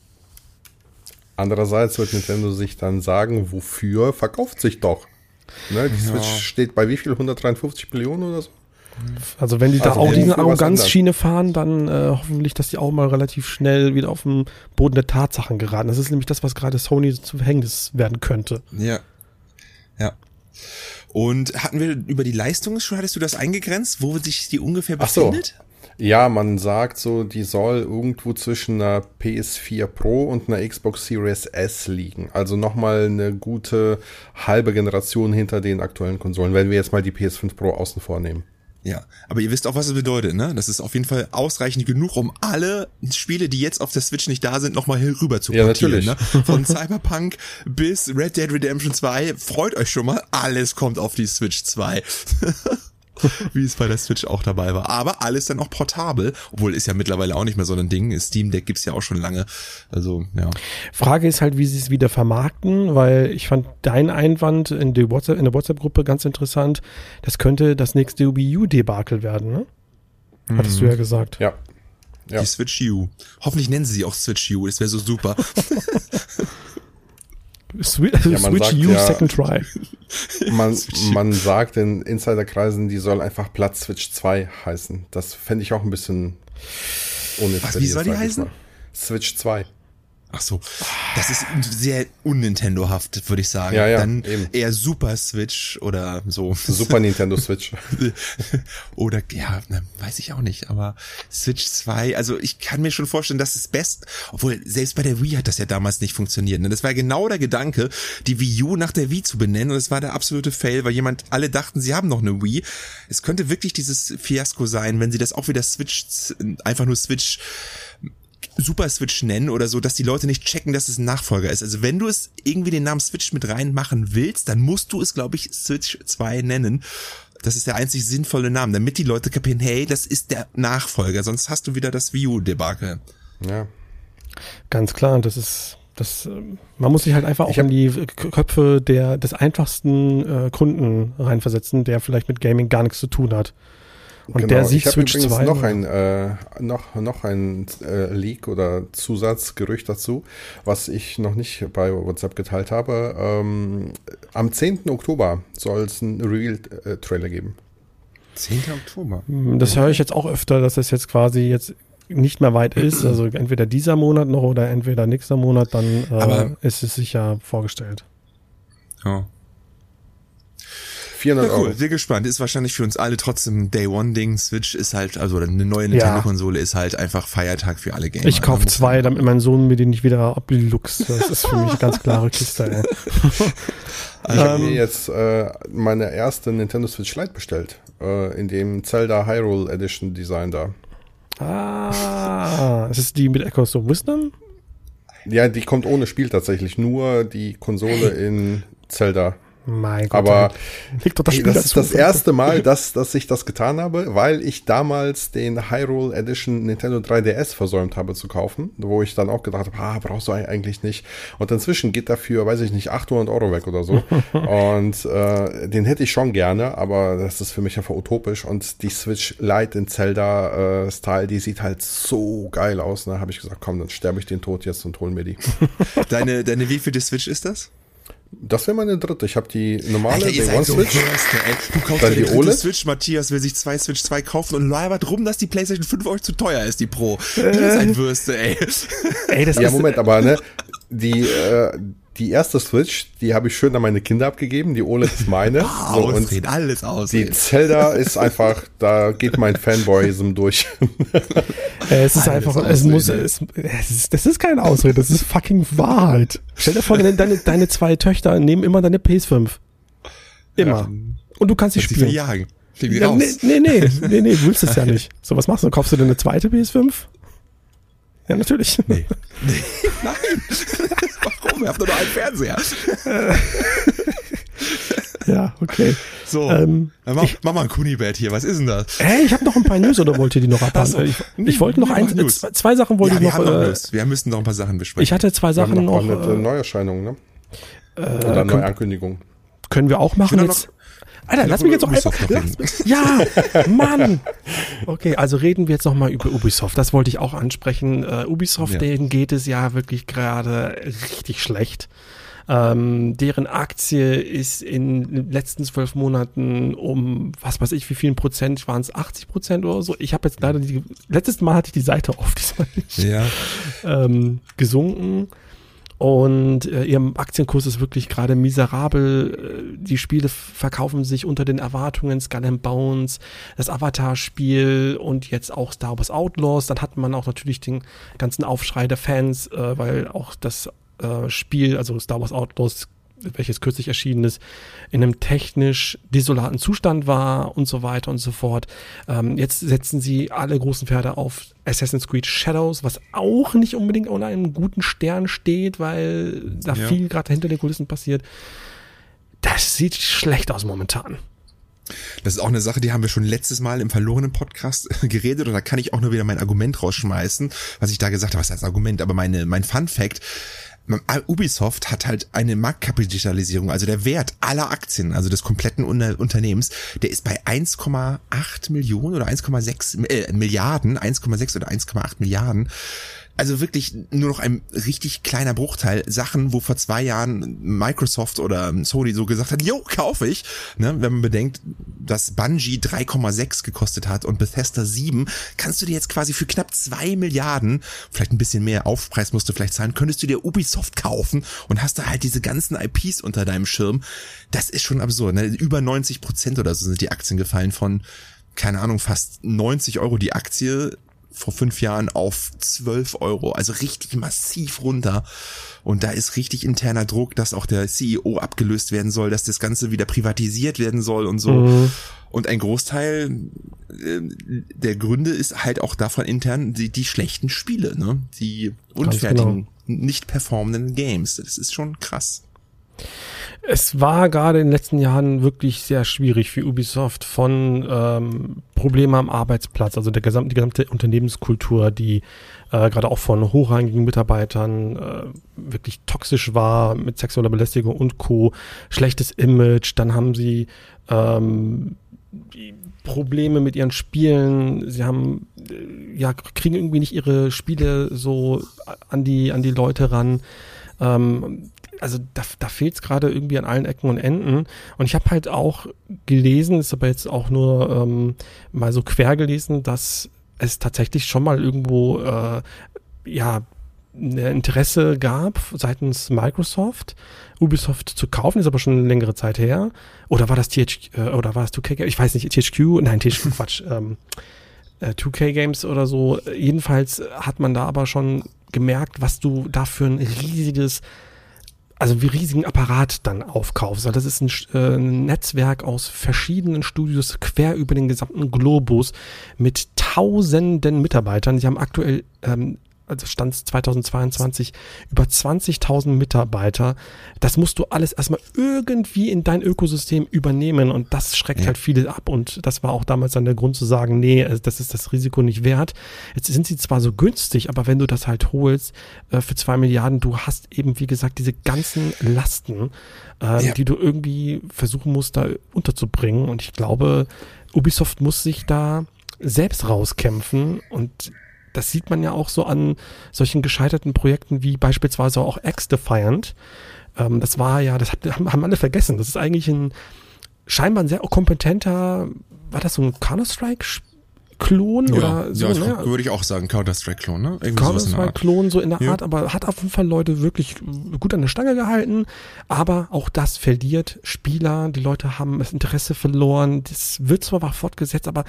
Andererseits wird Nintendo sich dann sagen, wofür verkauft sich doch. Ne? Die Switch steht bei wie viel? 153 Millionen oder so? Also wenn die da auch diese Arroganzschiene fahren, dann hoffentlich, dass die auch mal relativ schnell wieder auf den Boden der Tatsachen geraten. Das ist nämlich das, was gerade Sony zu Verhängnis werden könnte. Ja. Ja. Und hatten wir über die Leistung schon, hattest du das eingegrenzt, wo sich die ungefähr befindet? Ja, man sagt so, die soll irgendwo zwischen einer PS4 Pro und einer Xbox Series S liegen. Also nochmal eine gute halbe Generation hinter den aktuellen Konsolen, wenn wir jetzt mal die PS5 Pro außen vor nehmen. Ja, aber ihr wisst auch, was es bedeutet, ne? Das ist auf jeden Fall ausreichend genug, um alle Spiele, die jetzt auf der Switch nicht da sind, nochmal hier rüber zu portieren. Ja, ne? Von Cyberpunk bis Red Dead Redemption 2, freut euch schon mal, alles kommt auf die Switch 2. Wie es bei der Switch auch dabei war. Aber alles dann auch portabel, obwohl ist ja mittlerweile auch nicht mehr so ein Ding. Steam Deck gibt's ja auch schon lange. Also, ja. Frage ist halt, wie sie es wieder vermarkten, weil ich fand deinen Einwand in der WhatsApp-Gruppe ganz interessant. Das könnte das nächste Wii U-Debakel werden, ne? Hattest du ja gesagt. Ja. Die Switch U. Hoffentlich nennen sie sie auch Switch U, das wäre so super. Switch U Second Try. Man sagt in Insiderkreisen, die soll einfach Platt Switch 2 heißen. Das fände ich auch ein bisschen uninspiriert. Wie soll die heißen? Switch 2. Ach so, das ist sehr un-Nintendo-haft, würde ich sagen. Ja, dann eben. eher Super Switch oder so. Super Nintendo Switch. Oder, ja, weiß ich auch nicht, aber Switch 2, also ich kann mir schon vorstellen, dass es obwohl selbst bei der Wii hat das ja damals nicht funktioniert. Ne? Das war genau der Gedanke, die Wii U nach der Wii zu benennen, und es war der absolute Fail, weil alle dachten, sie haben noch eine Wii. Es könnte wirklich dieses Fiasko sein, wenn sie das auch wieder einfach nur Super Switch nennen oder so, dass die Leute nicht checken, dass es ein Nachfolger ist. Also wenn du es irgendwie den Namen Switch mit reinmachen willst, dann musst du es, glaube ich, Switch 2 nennen. Das ist der einzig sinnvolle Name, damit die Leute kapieren, hey, das ist der Nachfolger, sonst hast du wieder das Wii U-Debakel. Ja. Ganz klar, man muss sich halt einfach auch in die Köpfe des einfachsten Kunden reinversetzen, der vielleicht mit Gaming gar nichts zu tun hat. Und genau. der sieht ich habe Switch übrigens 2 noch ein Leak oder Zusatzgerücht dazu, was ich noch nicht bei WhatsApp geteilt habe. Am 10. Oktober soll es einen Reveal-Trailer geben. 10. Oktober? Das höre ich jetzt auch öfter, dass das jetzt quasi jetzt nicht mehr weit ist. Also entweder dieser Monat noch oder entweder nächster Monat, dann ist es sicher vorgestellt. Ja. 400 Euro. Cool, sehr gespannt. Ist wahrscheinlich für uns alle trotzdem ein Day-One-Ding. Switch ist halt, also eine neue Nintendo-Konsole ist halt einfach Feiertag für alle Gamer. Ich kaufe 2, damit mein Sohn mir die nicht wieder abluchst. Das ist für mich eine ganz klare Kiste, ey. Ich habe mir jetzt meine erste Nintendo Switch Lite bestellt. In dem Zelda Hyrule Edition Design da. Ist es die mit Echoes of Wisdom? Ja, die kommt ohne Spiel tatsächlich. Nur die Konsole in Zelda. Mein Gott, aber das ist das erste Mal, dass ich das getan habe, weil ich damals den Hyrule Edition Nintendo 3DS versäumt habe zu kaufen, wo ich dann auch gedacht habe, brauchst du eigentlich nicht. Und inzwischen geht dafür, weiß ich nicht, 800 Euro weg oder so. Und den hätte ich schon gerne, aber das ist für mich einfach utopisch. Und die Switch Lite in Zelda-Style, die sieht halt so geil aus. Da habe ich gesagt, komm, dann sterbe ich den Tod jetzt und hol mir die. Deine wie für die Switch ist das? Das wäre meine dritte. Ich habe die normale, Alter, die One-Switch. Du kaufst dann die die OLED. Switch, Matthias will sich 2 Switch 2 kaufen und labert rum, dass die PlayStation 5 euch zu teuer ist, die Pro. Ihr seid Würste, ey. Moment, aber ne, die erste Switch, die habe ich schön an meine Kinder abgegeben, die OLED ist meine. Ausreden, alles ausreden. Die Zelda ist einfach, da geht mein Fanboyism durch. Es ist einfach, das ist keine Ausrede, das ist fucking Wahrheit. Stell dir vor, deine 2 Töchter nehmen immer deine PS5. Immer. Ja. Und du kannst sie spielen. Verjagen. Nee, du willst es ja nicht. So, was machst du? Kaufst du dir eine zweite PS5? Ja, natürlich. Nee. Nein. Warum? Wir haben nur noch einen Fernseher. Ja, okay. So, mach mal ein Kunibert hier. Was ist denn das? Hey, ich habe noch ein paar News, oder wollt ihr die noch abhandeln? Ich wollte noch zwei Sachen wollte ich noch. Wir müssen noch ein paar Sachen besprechen. Ich hatte 2 Sachen noch. Eine Neuerscheinung, ne? Oder Neuankündigung. Können wir auch machen jetzt. Alter, lass mich jetzt doch einfach. Ja, Mann. Okay, also reden wir jetzt noch mal über Ubisoft. Das wollte ich auch ansprechen. Ubisoft, denen geht es ja wirklich gerade richtig schlecht. Deren Aktie ist in den letzten 12 Monaten um, was weiß ich, wie vielen Prozent, waren es 80% oder so? Ich habe jetzt leider letztes Mal hatte ich die Seite auf, diesmal nicht. Ja. Gesunken. Und ihr Aktienkurs ist wirklich gerade miserabel. Die Spiele verkaufen sich unter den Erwartungen. Skull and Bones, das Avatar-Spiel und jetzt auch Star Wars Outlaws. Dann hat man auch natürlich den ganzen Aufschrei der Fans, weil auch das Spiel, also Star Wars Outlaws, welches kürzlich erschienen ist, in einem technisch desolaten Zustand war und so weiter und so fort. Jetzt setzen sie alle großen Pferde auf Assassin's Creed Shadows, was auch nicht unbedingt unter einem guten Stern steht, weil da viel gerade hinter den Kulissen passiert. Das sieht schlecht aus momentan. Das ist auch eine Sache, die haben wir schon letztes Mal im verlorenen Podcast geredet und da kann ich auch nur wieder mein Argument rausschmeißen, was ich da gesagt habe, was heißt Argument, aber mein Fun Fact: Ubisoft hat halt eine Marktkapitalisierung, also der Wert aller Aktien, also des kompletten Unternehmens, der ist bei 1,8 Millionen oder 1,6 Milliarden, 1,6 oder 1,8 Milliarden. Also wirklich nur noch ein richtig kleiner Bruchteil. Sachen, wo vor 2 Jahren Microsoft oder Sony so gesagt hat, jo, kaufe ich. Ne? Wenn man bedenkt, dass Bungie 3,6 gekostet hat und Bethesda 7, kannst du dir jetzt quasi für knapp 2 Milliarden, vielleicht ein bisschen mehr Aufpreis musst du vielleicht zahlen, könntest du dir Ubisoft kaufen und hast da halt diese ganzen IPs unter deinem Schirm. Das ist schon absurd. Ne? Über 90% oder so sind die Aktien gefallen von, keine Ahnung, fast 90 Euro die Aktie vor 5 Jahren auf 12 Euro, also richtig massiv runter. Und da ist richtig interner Druck, dass auch der CEO abgelöst werden soll, dass das Ganze wieder privatisiert werden soll und so. Mhm. Und ein Großteil der Gründe ist halt auch davon intern die schlechten Spiele, ne? Die unfertigen, nicht performenden Games. Das ist schon krass. Es war gerade in den letzten Jahren wirklich sehr schwierig für Ubisoft von Problemen am Arbeitsplatz, also die gesamte Unternehmenskultur, die gerade auch von hochrangigen Mitarbeitern wirklich toxisch war, mit sexueller Belästigung und Co., schlechtes Image, dann haben sie Probleme mit ihren Spielen, sie haben kriegen irgendwie nicht ihre Spiele so an die Leute ran. Also da fehlt es gerade irgendwie an allen Ecken und Enden. Und ich habe halt auch gelesen, ist aber jetzt auch nur mal so quer gelesen, dass es tatsächlich schon mal irgendwo ein Interesse gab seitens Microsoft, Ubisoft zu kaufen, ist aber schon eine längere Zeit her. Oder war das 2K? Ich weiß nicht, THQ? Nein, THQ, Quatsch. 2K Games oder so. Jedenfalls hat man da aber schon gemerkt, was du da für ein riesigen Apparat dann aufkaufst. Also das ist ein Netzwerk aus verschiedenen Studios quer über den gesamten Globus mit tausenden Mitarbeitern. Sie haben aktuell, also Stand 2022, über 20.000 Mitarbeiter. Das musst du alles erstmal irgendwie in dein Ökosystem übernehmen und das schreckt halt viele ab und das war auch damals dann der Grund zu sagen, nee, das ist das Risiko nicht wert. Jetzt sind sie zwar so günstig, aber wenn du das halt holst für 2 Milliarden, du hast eben, wie gesagt, diese ganzen Lasten, die du irgendwie versuchen musst, da unterzubringen und ich glaube, Ubisoft muss sich da selbst rauskämpfen und das sieht man ja auch so an solchen gescheiterten Projekten wie beispielsweise auch X-Defiant. Das haben alle vergessen. Das ist eigentlich scheinbar ein sehr kompetenter, war das so ein Counter-Strike-Klon oder so? Ja, würde ich auch sagen, Counter-Strike-Klon, ne? Counter-Strike-Klon so in der Art, aber hat auf jeden Fall Leute wirklich gut an der Stange gehalten. Aber auch das verliert Spieler, die Leute haben das Interesse verloren. Das wird zwar fortgesetzt, aber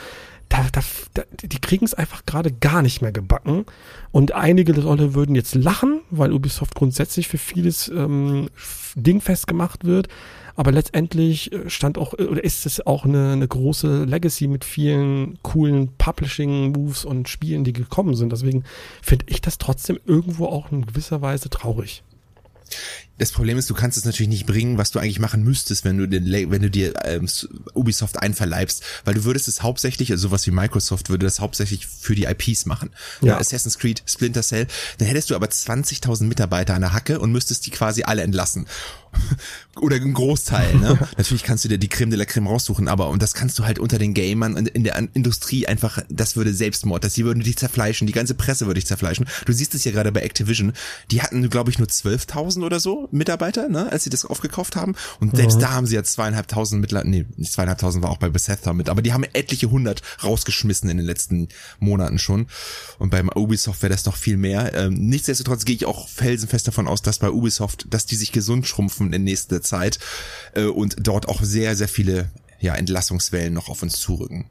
die kriegen es einfach gerade gar nicht mehr gebacken. Und einige Leute würden jetzt lachen, weil Ubisoft grundsätzlich für vieles dingfest gemacht wird. Aber letztendlich ist es auch eine große Legacy mit vielen coolen Publishing-Moves und Spielen, die gekommen sind. Deswegen finde ich das trotzdem irgendwo auch in gewisser Weise traurig. Das Problem ist, du kannst es natürlich nicht bringen, was du eigentlich machen müsstest, wenn du dir Ubisoft einverleibst, weil du würdest es hauptsächlich, also sowas wie Microsoft würde das hauptsächlich für die IPs machen. Ja. Assassin's Creed, Splinter Cell, dann hättest du aber 20.000 Mitarbeiter an der Hacke und müsstest die quasi alle entlassen. Oder einen Großteil, ne? Natürlich kannst du dir die Creme de la Creme raussuchen, und das kannst du halt unter den Gamern in der Industrie einfach, das würde Selbstmord, die würden dich zerfleischen, die ganze Presse würde dich zerfleischen. Du siehst es ja gerade bei Activision, die hatten, glaube ich, nur 12.000 oder so Mitarbeiter, ne, als sie das aufgekauft haben. Und selbst da haben sie ja 2.500 nicht 2.500 war auch bei Bethesda mit, aber die haben etliche 100 rausgeschmissen in den letzten Monaten schon. Und beim Ubisoft wäre das noch viel mehr. Nichtsdestotrotz gehe ich auch felsenfest davon aus, dass bei Ubisoft, dass die sich gesund schrumpfen in nächster Zeit und dort auch sehr, sehr viele Entlassungswellen noch auf uns zurücken.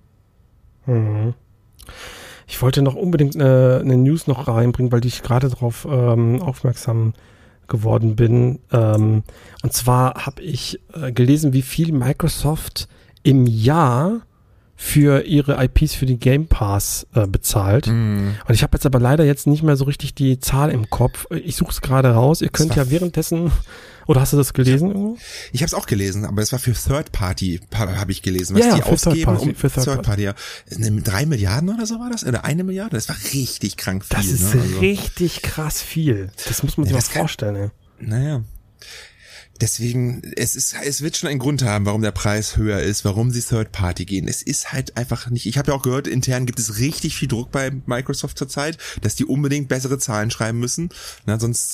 Ich wollte noch unbedingt eine News noch reinbringen, weil ich gerade darauf aufmerksam geworden bin. Und zwar habe ich gelesen, wie viel Microsoft im Jahr für ihre IPs für die Game Pass bezahlt. Und ich habe jetzt aber leider jetzt nicht mehr so richtig die Zahl im Kopf. Ich suche es gerade raus. Ihr könnt ja währenddessen... Oder hast du das gelesen irgendwo? Ich habe es auch gelesen, aber es war für Third Party, habe ich gelesen, was die ausgeben für Third Party. Ja. 3 Milliarden oder so war das? Oder 1 Milliarde? Das war richtig krank viel. Das ist richtig krass viel. Das muss man sich mal vorstellen. Ey. Naja. Deswegen, es wird schon einen Grund haben, warum der Preis höher ist, warum sie Third Party gehen. Es ist halt einfach nicht, ich habe ja auch gehört, intern gibt es richtig viel Druck bei Microsoft zurzeit, dass die unbedingt bessere Zahlen schreiben müssen. Na, sonst,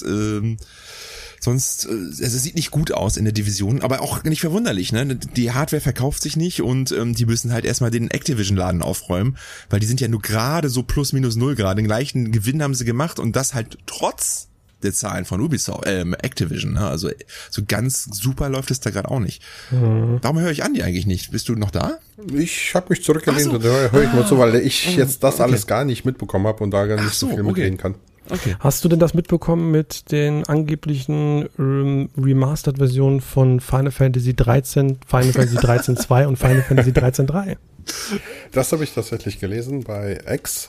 es sieht nicht gut aus in der Division, aber auch nicht verwunderlich, ne? Die Hardware verkauft sich nicht und die müssen halt erstmal den Activision-Laden aufräumen, weil die sind ja nur gerade so plus minus null gerade. Den gleichen Gewinn haben sie gemacht und das halt trotz der Zahlen von Ubisoft, Activision, ne? Also so ganz super läuft es da gerade auch nicht. Warum höre ich Andi eigentlich nicht? Bist du noch da? Ich habe mich zurückgelehnt und höre ich mal zu, weil ich jetzt das alles gar nicht mitbekommen habe und da gar nicht so viel mitreden kann. Okay. Hast du denn das mitbekommen mit den angeblichen Remastered-Versionen von Final Fantasy 13, Final Fantasy 13.2 und Final Fantasy 13.3? Das habe ich tatsächlich gelesen bei X.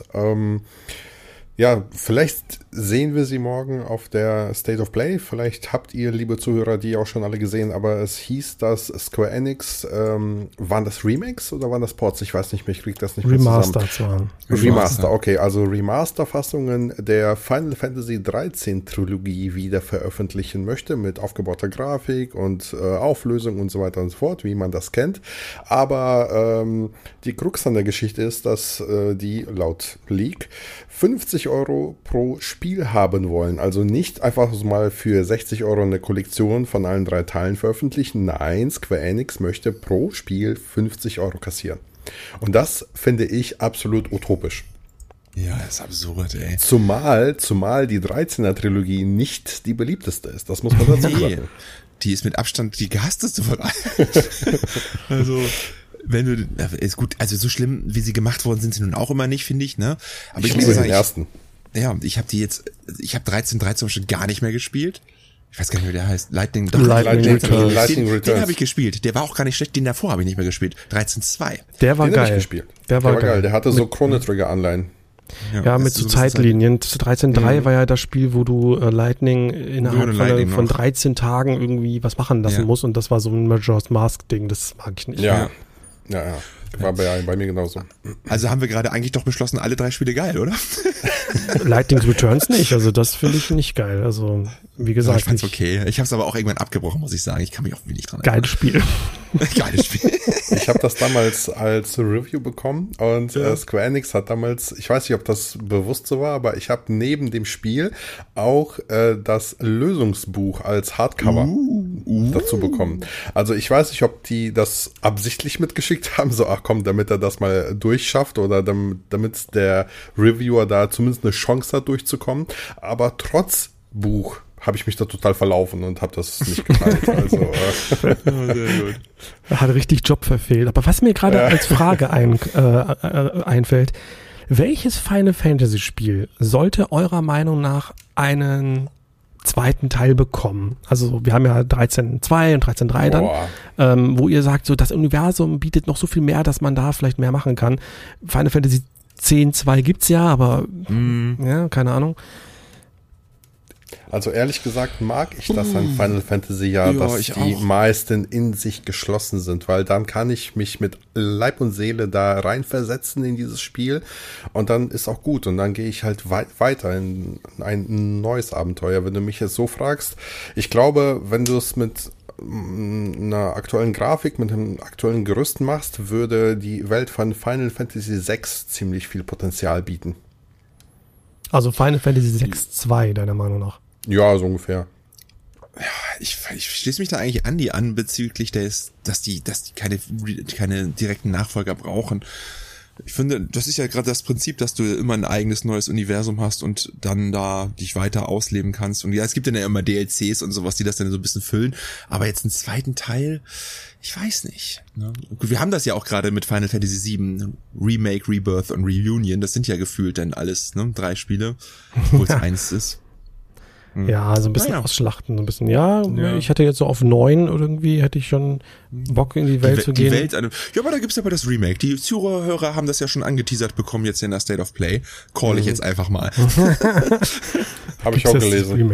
Ja, vielleicht sehen wir sie morgen auf der State of Play. Vielleicht habt ihr, liebe Zuhörer, die auch schon alle gesehen, aber es hieß, dass Square Enix, waren das Remakes oder waren das Ports? Ich weiß nicht mehr, ich krieg das nicht mehr zusammen. Remaster, okay, also Remaster-Fassungen der Final Fantasy 13 Trilogie wieder veröffentlichen möchte mit aufgebauter Grafik und Auflösung und so weiter und so fort, wie man das kennt. Aber die Krux an der Geschichte ist, dass die laut Leak 50 € pro Spiel haben wollen. Also nicht einfach mal für 60 € eine Kollektion von allen 3 Teilen veröffentlichen. Nein, Square Enix möchte pro Spiel 50 € kassieren. Und das finde ich absolut utopisch. Ja, das ist absurd, ey. Zumal die 13er-Trilogie nicht die beliebteste ist. Das muss man dazu sagen. Die ist mit Abstand die gehassteste von allen. Also... ist gut, also so schlimm, wie sie gemacht worden sind sie nun auch immer nicht, finde ich, ne? Aber ich liebe den ersten. Ich habe 13 schon gar nicht mehr gespielt. Ich weiß gar nicht, wie der heißt. Lightning Returns. Den habe ich gespielt. Der war auch gar nicht schlecht. Den davor habe ich nicht mehr gespielt. 13.2. Der war geil. Der war geil. Der hatte so Chrono Trigger Anleihen. Ja, mit so Zeitlinien. 13.3 war ja das Spiel, wo du Lightning innerhalb von 13 Tagen irgendwie was machen lassen musst. Und das war so ein Majora's Mask Ding. Das mag ich nicht. Ja. War bei mir genauso. Also haben wir gerade eigentlich doch beschlossen, alle 3 Spiele geil, oder? Lightning Returns nicht, also das finde ich nicht geil. Also wie gesagt, ich fand's okay. Ich habe es aber auch irgendwann abgebrochen, muss ich sagen. Ich kann mich auch wenig dran erinnern. Geiles Spiel. Geiles Spiel. Ich habe das damals als Review bekommen und Square Enix hat damals, ich weiß nicht, ob das bewusst so war, aber ich habe neben dem Spiel auch das Lösungsbuch als Hardcover dazu bekommen. Also ich weiß nicht, ob die das absichtlich mitgeschickt haben, so ach komm, damit er das mal durchschafft oder damit der Reviewer da zumindest eine Chance hat durchzukommen, aber trotz Buch habe ich mich da total verlaufen und habe das nicht geteilt. Also, sehr gut. Er hat richtig Job verfehlt. Aber was mir gerade als Frage einfällt, welches Final Fantasy Spiel sollte eurer Meinung nach einen zweiten Teil bekommen? Also wir haben ja 13.2 und 13.3 dann, wo ihr sagt, so das Universum bietet noch so viel mehr, dass man da vielleicht mehr machen kann. Final Fantasy 10.2 gibt's ja, aber ja, keine Ahnung. Also ehrlich gesagt mag ich das an Final Fantasy dass die meisten in sich geschlossen sind, weil dann kann ich mich mit Leib und Seele da reinversetzen in dieses Spiel und dann ist auch gut und dann gehe ich halt weiter in ein neues Abenteuer. Wenn du mich jetzt so fragst, ich glaube, wenn du es mit einer aktuellen Grafik, mit einem aktuellen Gerüst machst, würde die Welt von Final Fantasy 6 ziemlich viel Potenzial bieten. Also Final Fantasy 6.2, deiner Meinung nach? Ja, so ungefähr. Ja, ich schließe mich da eigentlich Andi an bezüglich dass die keine direkten Nachfolger brauchen. Ich finde, das ist ja gerade das Prinzip, dass du immer ein eigenes neues Universum hast und dann da dich weiter ausleben kannst. Und ja, es gibt dann ja immer DLCs und sowas, die das dann so ein bisschen füllen. Aber jetzt einen zweiten Teil, ich weiß nicht. Ne? Wir haben das ja auch gerade mit Final Fantasy VII, Remake, Rebirth und Reunion. Das sind ja gefühlt dann alles, ne? 3 Spiele, obwohl es 1 ist. Ja, so ein bisschen ausschlachten, so ein bisschen. Ja, ich hätte jetzt so auf 9 irgendwie, hätte ich schon Bock in die Welt zu gehen. Ja, aber da gibt's aber das Remake. Die Zuhörer haben das ja schon angeteasert bekommen jetzt in der State of Play. Call ich jetzt einfach mal. Habe ich auch gelesen.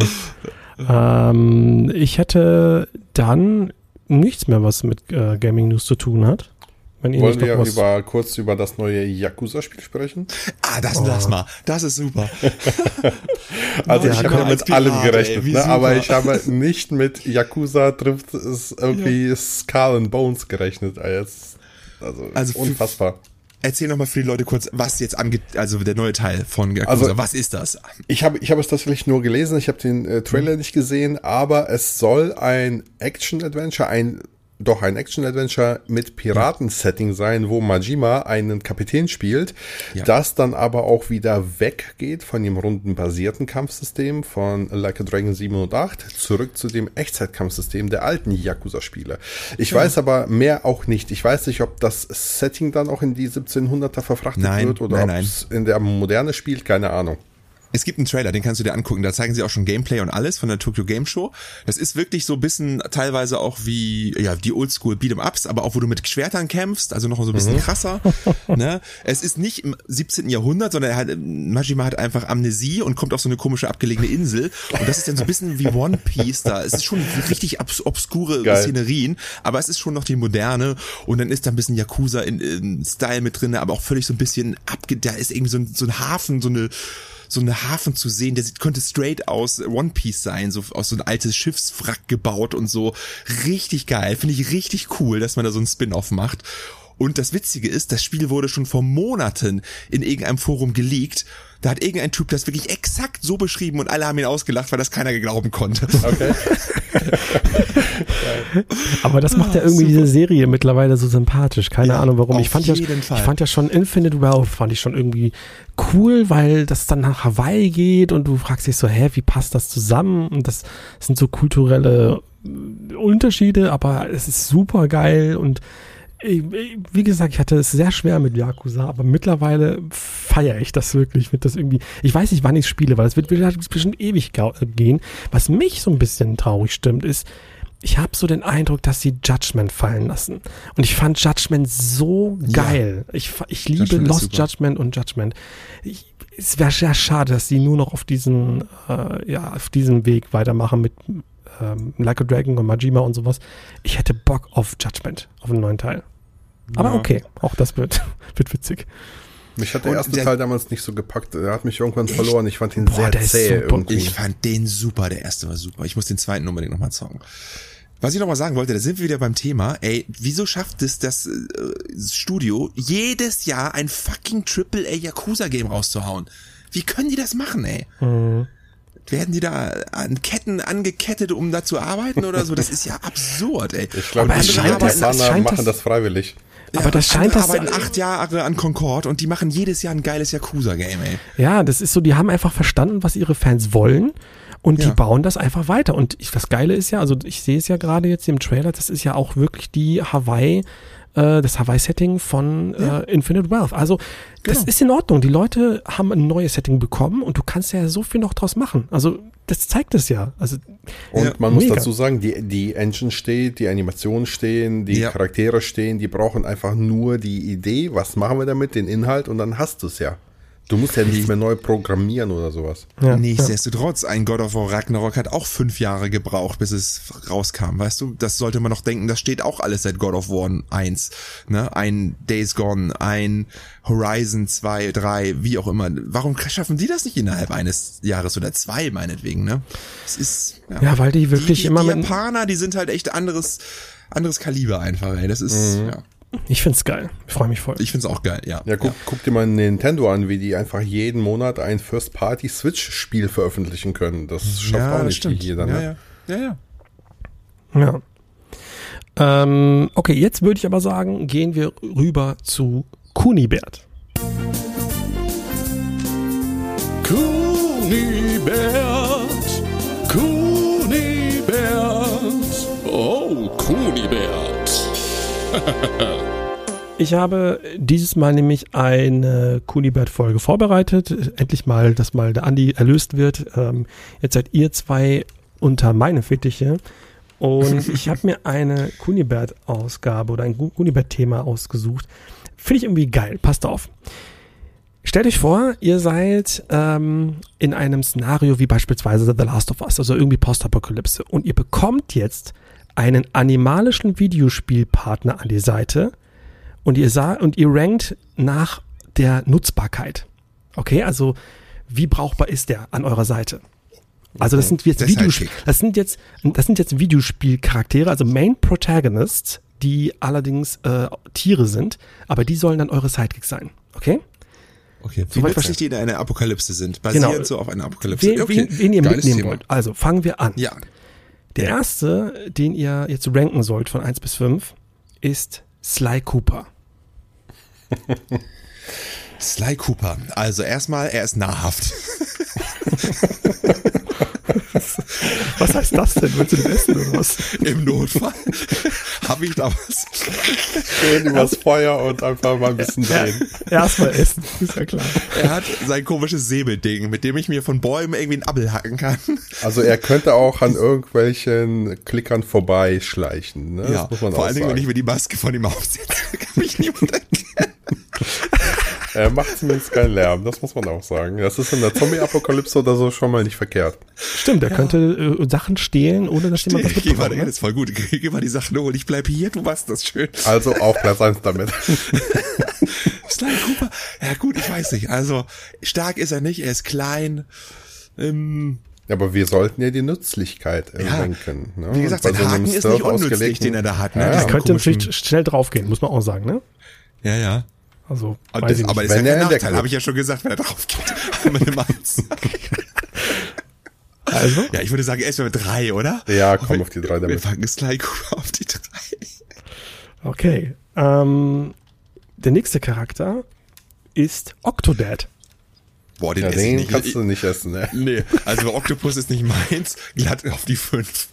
Ich hätte dann nichts mehr, was mit Gaming News zu tun hat. Wollen wir kurz über das neue Yakuza-Spiel sprechen? Lass mal. Das ist super. Also ich habe ja mit allem gerechnet, ne? Aber ich habe nicht mit Yakuza trifft es irgendwie Skull and Bones gerechnet. Also unfassbar. Erzähl noch mal für die Leute kurz, was jetzt angeht, also der neue Teil von Yakuza. Also, was ist das? Ich habe es tatsächlich nur gelesen, ich habe den Trailer nicht gesehen, aber es soll ein Action-Adventure, ein Action-Adventure mit Piraten-Setting sein, wo Majima einen Kapitän spielt, das dann aber auch wieder weggeht von dem rundenbasierten Kampfsystem von Like a Dragon 7 und 8 zurück zu dem Echtzeitkampfsystem der alten Yakuza-Spiele. Ich weiß aber mehr auch nicht. Ich weiß nicht, ob das Setting dann auch in die 1700er verfrachtet wird oder ob es in der Moderne spielt, keine Ahnung. Es gibt einen Trailer, den kannst du dir angucken, da zeigen sie auch schon Gameplay und alles von der Tokyo Game Show. Das ist wirklich so ein bisschen teilweise auch wie die Oldschool Beat'em-Ups, aber auch wo du mit Schwertern kämpfst, also noch so ein bisschen krasser. Ne? Es ist nicht im 17. Jahrhundert, sondern Majima hat einfach Amnesie und kommt auf so eine komische abgelegene Insel und das ist dann so ein bisschen wie One Piece da. Es ist schon richtig obskure Szenerien, aber es ist schon noch die Moderne und dann ist da ein bisschen Yakuza in Style mit drin, aber auch völlig so ein bisschen da ist irgendwie so ein Hafen, so eine Hafen zu sehen, könnte straight aus One Piece sein, so aus so ein altes Schiffswrack gebaut und so. Richtig geil, finde ich richtig cool, dass man da so einen Spin-Off macht. Und das Witzige ist, das Spiel wurde schon vor Monaten in irgendeinem Forum geleakt. Da hat irgendein Typ das wirklich exakt so beschrieben und alle haben ihn ausgelacht, weil das keiner glauben konnte. Okay. Aber das macht ja irgendwie diese Serie mittlerweile so sympathisch. Keine Ahnung warum. Ich fand ja schon Infinite Wealth fand ich schon irgendwie cool, weil das dann nach Hawaii geht und du fragst dich so, wie passt das zusammen? Und das sind so kulturelle Unterschiede, aber es ist super geil und wie gesagt, ich hatte es sehr schwer mit Yakuza, aber mittlerweile feiere ich das wirklich. Ich weiß nicht, wann ich spiele, weil es wird bestimmt ewig gehen. Was mich so ein bisschen traurig stimmt, ist, ich habe so den Eindruck, dass sie Judgment fallen lassen. Und ich fand Judgment so geil. Ich liebe Lost Judgment und Judgment. Es wäre sehr schade, dass sie nur noch auf diesem Weg weitermachen mit Like a Dragon und Majima und sowas. Ich hätte Bock auf Judgment, auf einen neuen Teil. Aber okay, auch das wird witzig. Mich hat der erste Teil damals nicht so gepackt. Er hat mich irgendwann verloren. Ich fand ihn sehr zäh irgendwie. Ich fand den super. Der erste war super. Ich muss den zweiten unbedingt nochmal zocken. Was ich nochmal sagen wollte, da sind wir wieder beim Thema. Wieso schafft es das Studio jedes Jahr ein fucking AAA Yakuza-Game rauszuhauen? Wie können die das machen, ey? Werden die da an Ketten angekettet, um da zu arbeiten oder so? Das ist ja absurd, ey. Ich glaube, die Japaner machen das freiwillig. Aber das scheint das... arbeiten 8 Jahre an Concorde und die machen jedes Jahr ein geiles Yakuza-Game, ey. Ja, das ist so, die haben einfach verstanden, was ihre Fans wollen und die bauen das einfach weiter. Und das Geile ist ja, also ich sehe es ja gerade jetzt im Trailer, das ist ja auch wirklich das Hawaii-Setting von Infinite Wealth. Also das ist in Ordnung. Die Leute haben ein neues Setting bekommen und du kannst ja so viel noch draus machen. Also das zeigt es ja. Also, und man muss dazu sagen, die Engine steht, die Animationen stehen, die Charaktere stehen, die brauchen einfach nur die Idee, was machen wir damit, den Inhalt und dann hast du es ja. Du musst ja nicht mehr neu programmieren oder sowas. Ja, nichtsdestotrotz, ein God of War Ragnarok hat auch 5 Jahre gebraucht, bis es rauskam, weißt du? Das sollte man noch denken, das steht auch alles seit God of War 1. Ne? Ein Days Gone, ein Horizon 2, 3, wie auch immer. Warum schaffen die das nicht innerhalb eines Jahres oder 2 meinetwegen, ne? Es ist... Ja, weil die wirklich immer die Japaner, die sind halt echt anderes Kaliber einfach, ey. Das ist, Ich find's geil. Ich freue mich voll. Ich find's auch geil, ja. Ja, guck dir mal Nintendo an, wie die einfach jeden Monat ein First-Party-Switch-Spiel veröffentlichen können. Das schafft auch nicht jeder, ne? Ja. Ja. Okay, jetzt würde ich aber sagen, gehen wir rüber zu Kunibert. Kunibert. Oh, Kunibert. Ich habe dieses Mal nämlich eine Kunibert-Folge vorbereitet. Endlich mal, dass mal der Andi erlöst wird. Jetzt seid ihr zwei unter meine Fittiche. Und ich habe mir eine Kunibert-Ausgabe oder ein Kunibert-Thema ausgesucht. Finde ich irgendwie geil. Passt auf. Stellt euch vor, ihr seid in einem Szenario wie beispielsweise The Last of Us, also irgendwie Postapokalypse. Und ihr bekommt jetzt einen animalischen Videospielpartner an die Seite und ihr rankt nach der Nutzbarkeit. Okay, also wie brauchbar ist der an eurer Seite? Also das sind jetzt das sind jetzt Videospielcharaktere, also Main Protagonists, die allerdings Tiere sind, aber die sollen dann eure Sidekicks sein. Okay? Okay, wie nützlich die in einer Apokalypse sind, basierend so auf einer Apokalypse. Wen ihr mitnehmen wollt. Also fangen wir an. Ja. Der erste, den ihr jetzt ranken sollt von 1 bis 5, ist Sly Cooper. Sly Cooper. Also erstmal, er ist nahrhaft. Was heißt das denn? Willst du den essen oder was? Im Notfall habe ich da was. Schön übers Feuer und einfach mal ein bisschen drehen. Erstmal essen, ist ja klar. Er hat sein komisches Säbelding, mit dem ich mir von Bäumen irgendwie einen Appel hacken kann. Also er könnte auch an irgendwelchen Klickern vorbeischleichen. Ne? Ja, vor allen Dingen, wenn ich mir die Maske von ihm aufsetze, kann mich niemand erkennen. Er macht zumindest keinen Lärm, das muss man auch sagen. Das ist in der Zombie-Apokalypse oder so schon mal nicht verkehrt. Stimmt, er könnte Sachen stehlen, ohne dass jemand was mitbekommt. Das ist voll gut. Geh mal die Sachen holen. Ich bleib hier, du machst das schön. Also auf Platz 1 damit. Sly Cooper, ja gut, ich weiß nicht. Also stark ist er nicht, er ist klein. Aber wir sollten ja die Nützlichkeit denken. Ne? Wie gesagt, sein Haken ist nicht unnützlich, den er da hat. Ne? Er könnte natürlich schnell draufgehen, muss man auch sagen, ne? Ja, ja. Also, aber das ist ja kein Nachteil, habe ich ja schon gesagt, wenn er drauf geht. Also? Ja, ich würde sagen, erst mal mit 3, oder? Ja, komm auf die 3 damit. Wir fangen Sly Cooper auf die 3. Okay. Der nächste Charakter ist Octodad. Boah, den esse ich nicht. Kannst du nicht essen, ne? Nee, also Octopus ist nicht meins, glatt auf die 5.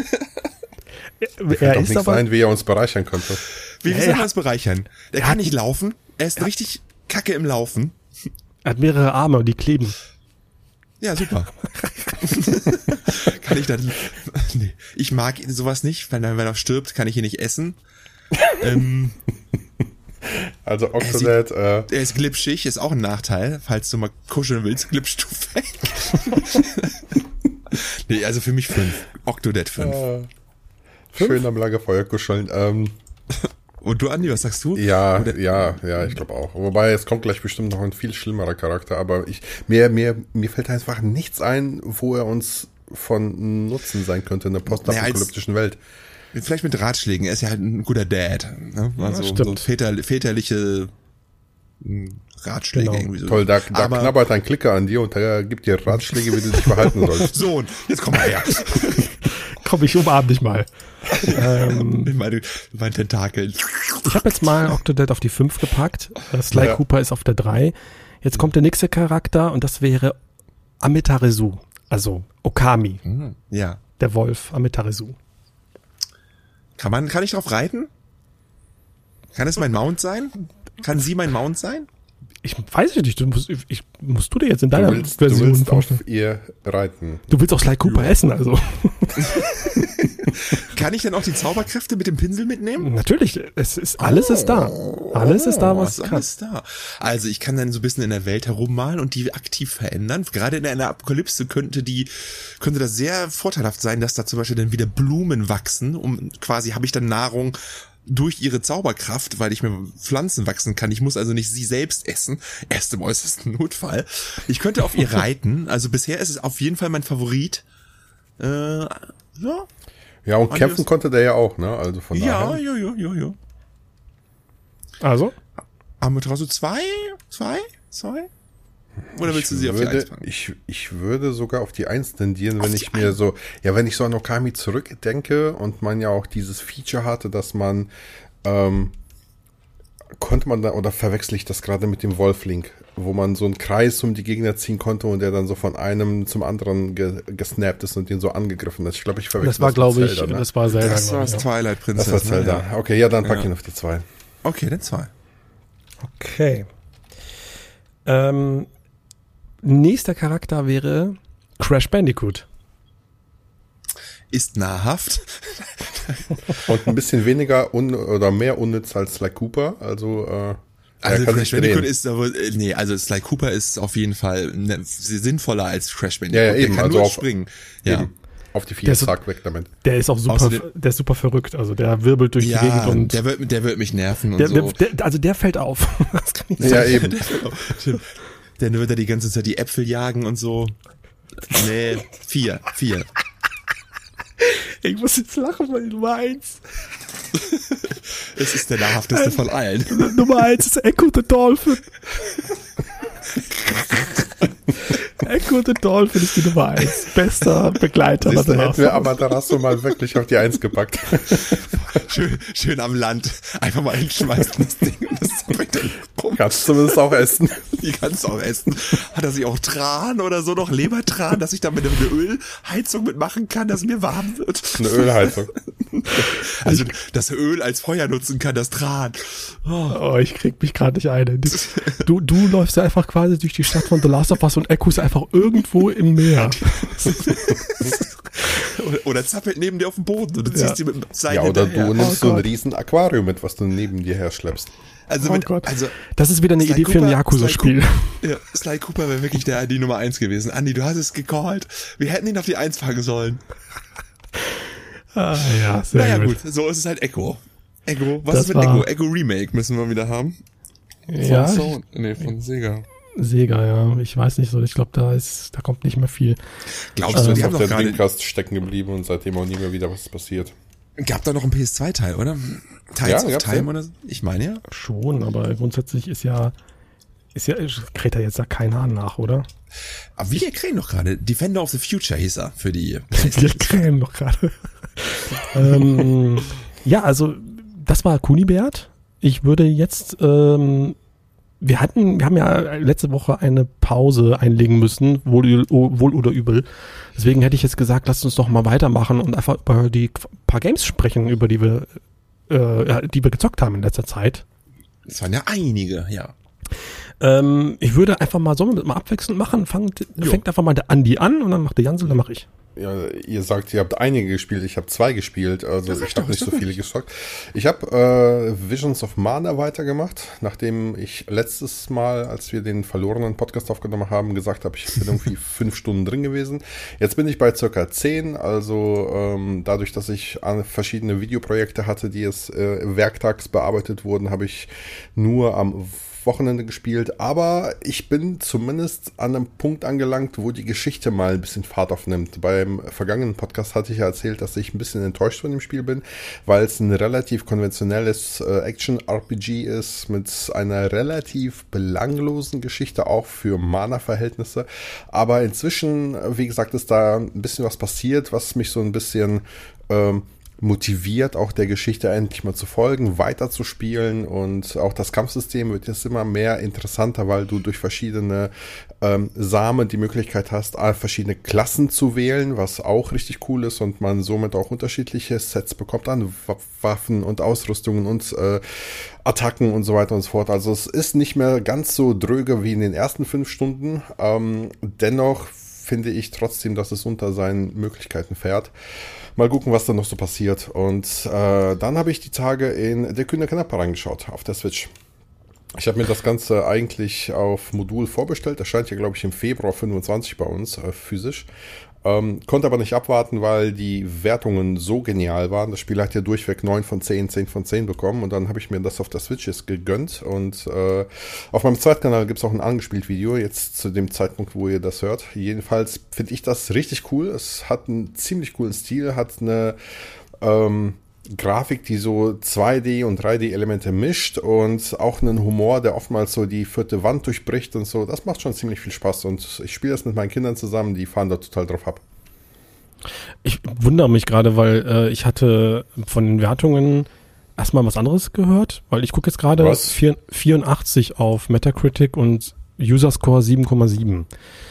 Er ist nicht sein, wie er uns bereichern könnte. Wie soll er uns bereichern? Der kann nicht laufen. Er ist richtig kacke im Laufen. Er hat mehrere Arme, die kleben. Ja, super. Kann ich dann... Nee, ich mag sowas nicht, wenn er stirbt, kann ich ihn nicht essen. Also Octodad... Er ist glitschig, ist auch ein Nachteil. Falls du mal kuscheln willst, glitschst du weg. Nee, also für mich 5. Octodad 5. Schön am Lagerfeuer kuscheln. Und du, Andi, was sagst du? Ja, ich glaube auch. Wobei, es kommt gleich bestimmt noch ein viel schlimmerer Charakter, aber mir fällt einfach nichts ein, wo er uns von Nutzen sein könnte in der postapokalyptischen Welt. Vielleicht mit Ratschlägen, er ist ja halt ein guter Dad. Ne? Also so väterliche Ratschläge irgendwie so. Toll, da knabbert ein Klicker an dir und der gibt dir Ratschläge, wie du dich verhalten sollst. Sohn, jetzt komm mal her. Komm, ich umarm dich mal. Mein Tentakel. Ich habe jetzt mal Octodad auf die 5 gepackt. Sly Cooper ist auf der 3. Jetzt kommt der nächste Charakter und das wäre Amitarisu. Also Okami. Ja. Der Wolf Amitarisu. Kann ich drauf reiten? Kann es mein Mount sein? Kann sie mein Mount sein? Ich weiß nicht, musst du dir jetzt in deiner Version du willst vorstellen. auf ihr reiten. Du willst auch Sly Cooper essen, also. Kann ich denn auch die Zauberkräfte mit dem Pinsel mitnehmen? Natürlich, alles ist da. Alles ist da, was kann. Alles da. Also ich kann dann so ein bisschen in der Welt herummalen und die aktiv verändern. Gerade in einer Apokalypse könnte das sehr vorteilhaft sein, dass da zum Beispiel dann wieder Blumen wachsen. Quasi habe ich dann Nahrung durch ihre Zauberkraft, weil ich mir Pflanzen wachsen kann. Ich muss also nicht sie selbst essen. Erst im äußersten Notfall. Ich könnte auf ihr reiten. Also bisher ist es auf jeden Fall mein Favorit. Ja. Ja, und kämpfen konnte der ja auch, ne? Also von daher. Ja. Also? Amaterasu 2? Oder willst du sie auf die 1 packen? Ich würde sogar auf die 1 tendieren, wenn ich mir so, ja, wenn ich so an Okami zurückdenke und man ja auch dieses Feature hatte, dass man, konnte man da, oder verwechsel ich das gerade mit dem Wolf-Link, wo man so einen Kreis um die Gegner ziehen konnte und der dann so von einem zum anderen gesnappt ist und den so angegriffen ist. Ich glaube, ich verwechsel das war, glaube ich, Zelda, ne? das war Zelda. Das war das Twilight Princess. Das war Zelda. Ne? Okay, ja, dann pack ihn auf die 2. Okay, dann 2. Okay. Nächster Charakter wäre Crash Bandicoot. Ist nahrhaft. Und ein bisschen weniger oder mehr unnütz als Sly Cooper, also Also kann Crash sich Bandicoot drehen. ist aber, nee, also Sly Cooper ist auf jeden Fall sinnvoller als Crash Bandicoot. Ja, eben, Der kann also nur auf- springen. Ja. Eben. Auf die 4, Der ist- zack, weg damit. Der ist auch super, Außerdem- der ist super verrückt. Also der wirbelt durch die Gegend Ja, und der wird mich nerven und so. also der fällt auf. Das kann ich Ja, sagen. eben. Stimmt. Dann wird er die ganze Zeit die Äpfel jagen und so. Nee, 4. Ich muss jetzt lachen, weil Nummer 1. Es ist der nahrhafteste von allen. Nummer 1 ist Echo the Dolphin. Echo the Dolphin ist die Nummer 1. Bester Begleiter. Siehst du, danach. hätten wir Amaterasu mal wirklich auf die 1 gepackt. Schön am Land. Einfach mal hinschmeißen das Ding und das zappelt dann rum. Kannst du zumindest auch essen. Die kannst du auch essen. Hat er sich auch Tran oder so noch? Lebertran, dass ich da mit eine Ölheizung mitmachen kann, dass mir warm wird. Eine Ölheizung. Also das Öl als Feuer nutzen kann, das Tran. Oh, ich krieg mich gerade nicht ein. Du läufst ja einfach quasi durch die Stadt von The Last of Us und Echo ist einfach irgendwo im Meer. Oder zappelt neben dir auf dem Boden und du ziehst die mit dem Seil Ja, oder hinterher. du nimmst so ein Gott. riesen Aquarium mit, was du neben dir her schleppst. Also, Oh Gott. also Das ist wieder eine Sly Idee für ein Cooper- Yakuza-Spiel. Ja, Sly Cooper wäre wirklich die Nummer 1 gewesen. Andi, du hast es gecallt. Wir hätten ihn auf die 1 packen sollen. Ah, ja, sehr Naja gut. gut, so ist es halt Echo. Echo, was Das ist mit war- Echo? Echo Remake müssen wir wieder haben. Ja, Von Sega. Sega, ja. Ich weiß nicht so. Ich glaube, da kommt nicht mehr viel. Glaubst du, Ist die haben auf doch der gerade, Dreamcast stecken geblieben und seitdem auch nie mehr wieder was passiert. gab da noch einen PS2-Teil, oder? Tides of gab's Time ja. oder so? Ich meine ja. Schon, aber grundsätzlich kräht er jetzt da kein Hahn nach, oder? Aber wir kriegen doch gerade Defender of the Future hieß er für die. Wir krähen doch gerade. Ja, also das war Kunibert. Ich würde jetzt, wir haben ja letzte Woche eine Pause einlegen müssen, wohl oder übel. Deswegen hätte ich jetzt gesagt, lasst uns doch mal weitermachen und einfach über die paar Games sprechen, über die wir gezockt haben in letzter Zeit. Es waren ja einige, ja. Ich würde einfach mal, sollen wir mal abwechselnd machen? Fängt einfach mal der Andi an und dann macht der Jansel, dann mache ich. Ja, ihr sagt, ihr habt einige gespielt, ich habe 2 gespielt, also ich habe nicht so viele gezockt. Ich habe Visions of Mana weitergemacht, nachdem ich letztes Mal, als wir den verlorenen Podcast aufgenommen haben, gesagt habe, ich bin irgendwie 5 Stunden drin gewesen. Jetzt bin ich bei circa 10, also dadurch, dass ich verschiedene Videoprojekte hatte, die es werktags bearbeitet wurden, habe ich nur am Wochenende gespielt, aber ich bin zumindest an einem Punkt angelangt, wo die Geschichte mal ein bisschen Fahrt aufnimmt. Beim vergangenen Podcast hatte ich ja erzählt, dass ich ein bisschen enttäuscht von dem Spiel bin, weil es ein relativ konventionelles Action-RPG ist mit einer relativ belanglosen Geschichte, auch für Mana-Verhältnisse. Aber inzwischen, wie gesagt, ist da ein bisschen was passiert, was mich so ein bisschen motiviert, auch der Geschichte endlich mal zu folgen, weiter zu spielen, und auch das Kampfsystem wird jetzt immer mehr interessanter, weil du durch verschiedene Samen die Möglichkeit hast, verschiedene Klassen zu wählen, was auch richtig cool ist und man somit auch unterschiedliche Sets bekommt an Waffen und Ausrüstungen und Attacken und so weiter und so fort. Also es ist nicht mehr ganz so dröge wie in den ersten 5 Stunden. Dennoch finde ich trotzdem, dass es unter seinen Möglichkeiten fährt. Mal gucken, was da noch so passiert. Und dann habe ich die Tage in Der Kühne Knapper reingeschaut auf der Switch. Ich habe mir das Ganze eigentlich auf Modul vorbestellt. Das erscheint ja, glaube ich, im Februar 25 bei uns physisch. Konnte aber nicht abwarten, weil die Wertungen so genial waren. Das Spiel hat ja durchweg 9 von 10, 10 von 10 bekommen. Und dann habe ich mir das auf der Switch jetzt gegönnt. Und auf meinem Zweitkanal gibt es auch ein angespielt Video, jetzt zu dem Zeitpunkt, wo ihr das hört. Jedenfalls finde ich das richtig cool. Es hat einen ziemlich coolen Stil, hat eine Grafik, die so 2D und 3D-Elemente mischt und auch einen Humor, der oftmals so die vierte Wand durchbricht und so. Das macht schon ziemlich viel Spaß und ich spiele das mit meinen Kindern zusammen, die fahren da total drauf ab. Ich wundere mich gerade, weil ich hatte von den Wertungen erstmal was anderes gehört, weil ich gucke jetzt gerade 84 auf Metacritic und User Score 7,7.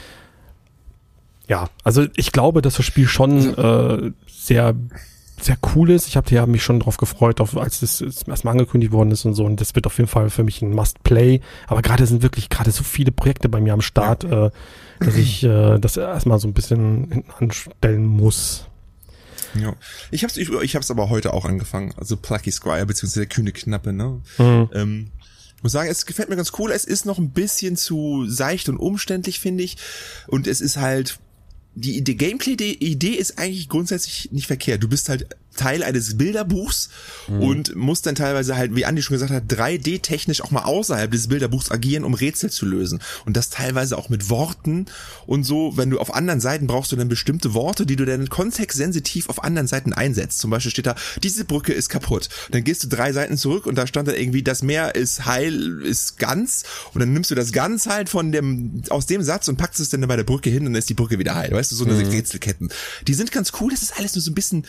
Ja, also ich glaube, dass das Spiel schon sehr, sehr cool ist. Ich habe mich schon drauf gefreut, als das erstmal angekündigt worden ist und so. Und das wird auf jeden Fall für mich ein Must-Play. Aber gerade sind wirklich so viele Projekte bei mir am Start, dass ich das erstmal so ein bisschen anstellen muss. Ja. Ich hab's aber heute auch angefangen. Also Plucky Squire, beziehungsweise der kühne Knappe, ne? Muss sagen, es gefällt mir ganz cool. Es ist noch ein bisschen zu seicht und umständlich, finde ich. Und es ist halt, die Gameplay-Idee ist eigentlich grundsätzlich nicht verkehrt. Du bist halt Teil eines Bilderbuchs und musst dann teilweise halt, wie Andi schon gesagt hat, 3D-technisch auch mal außerhalb des Bilderbuchs agieren, um Rätsel zu lösen. Und das teilweise auch mit Worten und so. Wenn du auf anderen Seiten brauchst du dann bestimmte Worte, die du dann kontextsensitiv auf anderen Seiten einsetzt. Zum Beispiel steht da, diese Brücke ist kaputt. Dann gehst du 3 Seiten zurück und da stand dann irgendwie, das Meer ist heil, ist ganz. Und dann nimmst du das ganz halt aus dem Satz und packst es dann bei der Brücke hin und dann ist die Brücke wieder heil. Weißt du, so eine Rätselketten. Die sind ganz cool. Das ist alles nur so ein bisschen,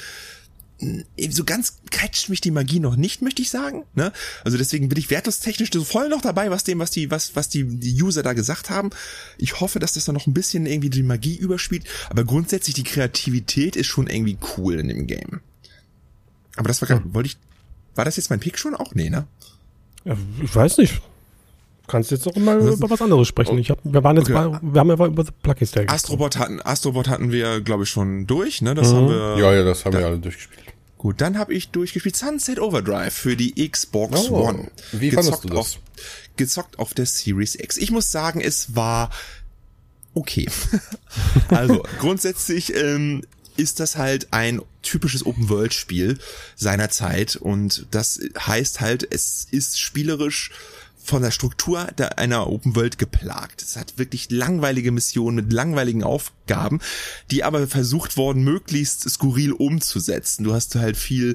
so ganz catcht mich die Magie noch nicht, möchte ich sagen, ne? Also deswegen bin ich wertungstechnisch so voll noch dabei, was die User da gesagt haben. Ich hoffe, dass das dann noch ein bisschen irgendwie die Magie überspielt, aber grundsätzlich die Kreativität ist schon irgendwie cool in dem Game. Aber das war war das jetzt mein Pick schon auch? Nee, ne? Ja, ich weiß nicht. Kannst jetzt auch mal über was anderes sprechen. Wir haben ja über The Plucky Style gesprochen. Astrobot hatten wir, glaube ich, schon durch, ne? Das haben wir. Ja, das haben wir alle durchgespielt. Gut, dann habe ich durchgespielt Sunset Overdrive für die Xbox One. Wie fandest du das? Gezockt auf der Series X. Ich muss sagen, es war okay. Also, grundsätzlich ist das halt ein typisches Open-World-Spiel seiner Zeit und das heißt halt, es ist spielerisch von der Struktur einer Open World geplagt. Es hat wirklich langweilige Missionen mit langweiligen Aufgaben, die aber versucht worden, möglichst skurril umzusetzen. Du hast halt viel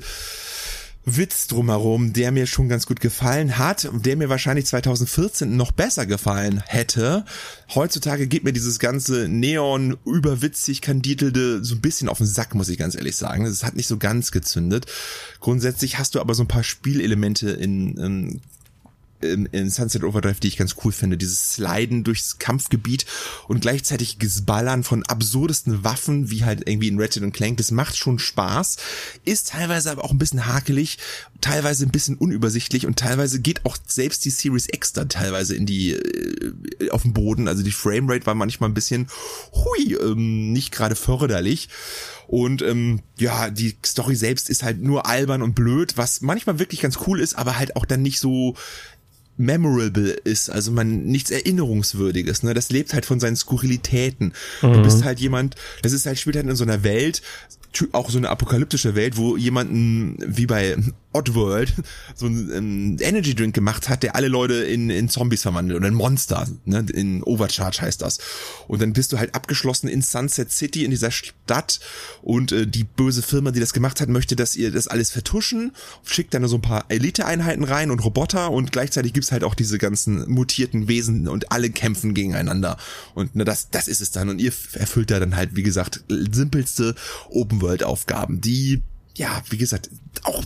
Witz drumherum, der mir schon ganz gut gefallen hat und der mir wahrscheinlich 2014 noch besser gefallen hätte. Heutzutage geht mir dieses ganze Neon überwitzig kanditelte so ein bisschen auf den Sack, muss ich ganz ehrlich sagen. Das hat nicht so ganz gezündet. Grundsätzlich hast du aber so ein paar Spielelemente in Sunset Overdrive, die ich ganz cool finde. Dieses Sliden durchs Kampfgebiet und gleichzeitig Ballern von absurdesten Waffen, wie halt irgendwie in Ratchet & Clank. Das macht schon Spaß. Ist teilweise aber auch ein bisschen hakelig, teilweise ein bisschen unübersichtlich und teilweise geht auch selbst die Series X dann teilweise auf den Boden. Also die Framerate war manchmal ein bisschen nicht gerade förderlich. Und die Story selbst ist halt nur albern und blöd, was manchmal wirklich ganz cool ist, aber halt auch dann nicht so memorable ist, also nichts Erinnerungswürdiges, ne? Das lebt halt von seinen Skurrilitäten. Du bist halt jemand, spielt halt in so einer Welt, auch so eine apokalyptische Welt, wo jemanden wie bei Oddworld so einen Energy Drink gemacht hat, der alle Leute in Zombies verwandelt oder in Monster, ne? In Overcharge heißt das. Und dann bist du halt abgeschlossen in Sunset City, in dieser Stadt und die böse Firma, die das gemacht hat, möchte, dass ihr das alles vertuschen, schickt dann so ein paar Elite-Einheiten rein und Roboter und gleichzeitig gibt's halt auch diese ganzen mutierten Wesen und alle kämpfen gegeneinander. Und ne, das ist es dann. Und ihr erfüllt da dann halt, wie gesagt, simpelste Open-World-Aufgaben, die, ja, wie gesagt, auch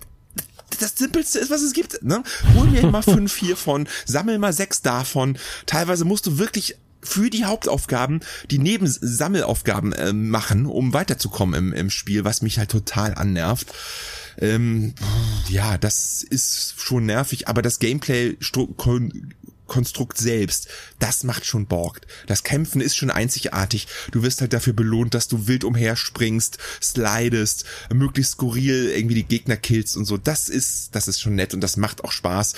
das Simpelste ist, was es gibt, ne? Hol mir mal 5 hiervon, sammel mal 6 davon. Teilweise musst du wirklich für die Hauptaufgaben die Nebensammelaufgaben machen, um weiterzukommen im Spiel, was mich halt total annervt. Ja, das ist schon nervig, aber das Gameplay-Konstrukt selbst, das macht schon Bock. Das Kämpfen ist schon einzigartig. Du wirst halt dafür belohnt, dass du wild umherspringst, slidest, möglichst skurril irgendwie die Gegner killst und so. Das ist schon nett und das macht auch Spaß.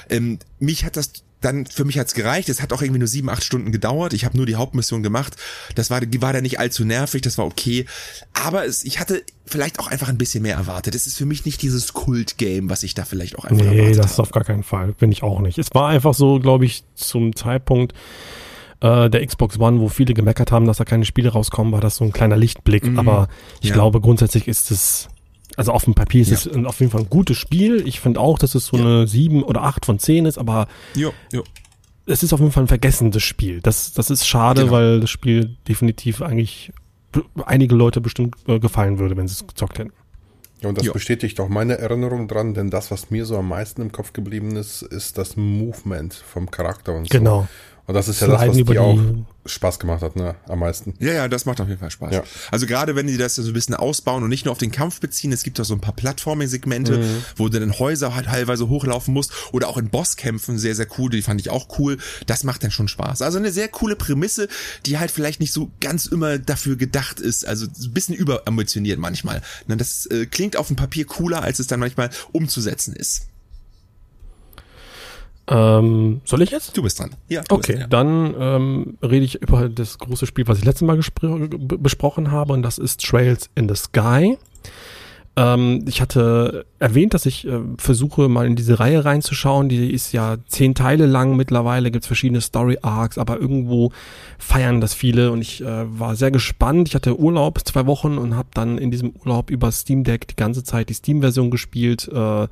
Für mich hat's gereicht. Es hat auch irgendwie nur 7-8 Stunden gedauert. Ich habe nur die Hauptmission gemacht. Das war dann nicht allzu nervig, das war okay. Aber ich hatte vielleicht auch einfach ein bisschen mehr erwartet. Es ist für mich nicht dieses Kult-Game, was ich da vielleicht auch einfach erwartet habe. Nee, das ist auf gar keinen Fall. Bin ich auch nicht. Es war einfach so, glaube ich, zum Zeitpunkt der Xbox One, wo viele gemeckert haben, dass da keine Spiele rauskommen, war das so ein kleiner Lichtblick. Aber ich glaube, grundsätzlich ist es Also auf dem Papier ist es auf jeden Fall ein gutes Spiel. Ich finde auch, dass es so eine 7 oder 8 von 10 ist, aber es ist auf jeden Fall ein vergessenes Spiel. Das ist schade, weil das Spiel definitiv eigentlich einige Leute bestimmt gefallen würde, wenn sie es gezockt hätten. Ja, und das bestätigt auch meine Erinnerung dran, denn das, was mir so am meisten im Kopf geblieben ist, ist das Movement vom Charakter und so. Genau. Und das ist ja das, was dir auch Spaß gemacht hat, ne, am meisten. Ja, das macht auf jeden Fall Spaß. Ja. Also gerade wenn die das so ein bisschen ausbauen und nicht nur auf den Kampf beziehen, es gibt auch so ein paar Plattforming-Segmente, wo du dann Häuser halt teilweise hochlaufen musst oder auch in Bosskämpfen sehr, sehr cool, die fand ich auch cool. Das macht dann schon Spaß. Also eine sehr coole Prämisse, die halt vielleicht nicht so ganz immer dafür gedacht ist, also ein bisschen überambitioniert manchmal. Das klingt auf dem Papier cooler, als es dann manchmal umzusetzen ist. Soll ich jetzt? Du bist dran. Ja. Okay, dann rede ich über das große Spiel, was ich letztes Mal besprochen habe, und das ist Trails in the Sky. Ich hatte erwähnt, dass ich versuche, mal in diese Reihe reinzuschauen. Die ist ja 10 Teile lang mittlerweile, gibt's verschiedene Story-Arcs, aber irgendwo feiern das viele und ich war sehr gespannt. Ich hatte Urlaub 2 Wochen und habe dann in diesem Urlaub über Steam Deck die ganze Zeit die Steam-Version gespielt, wo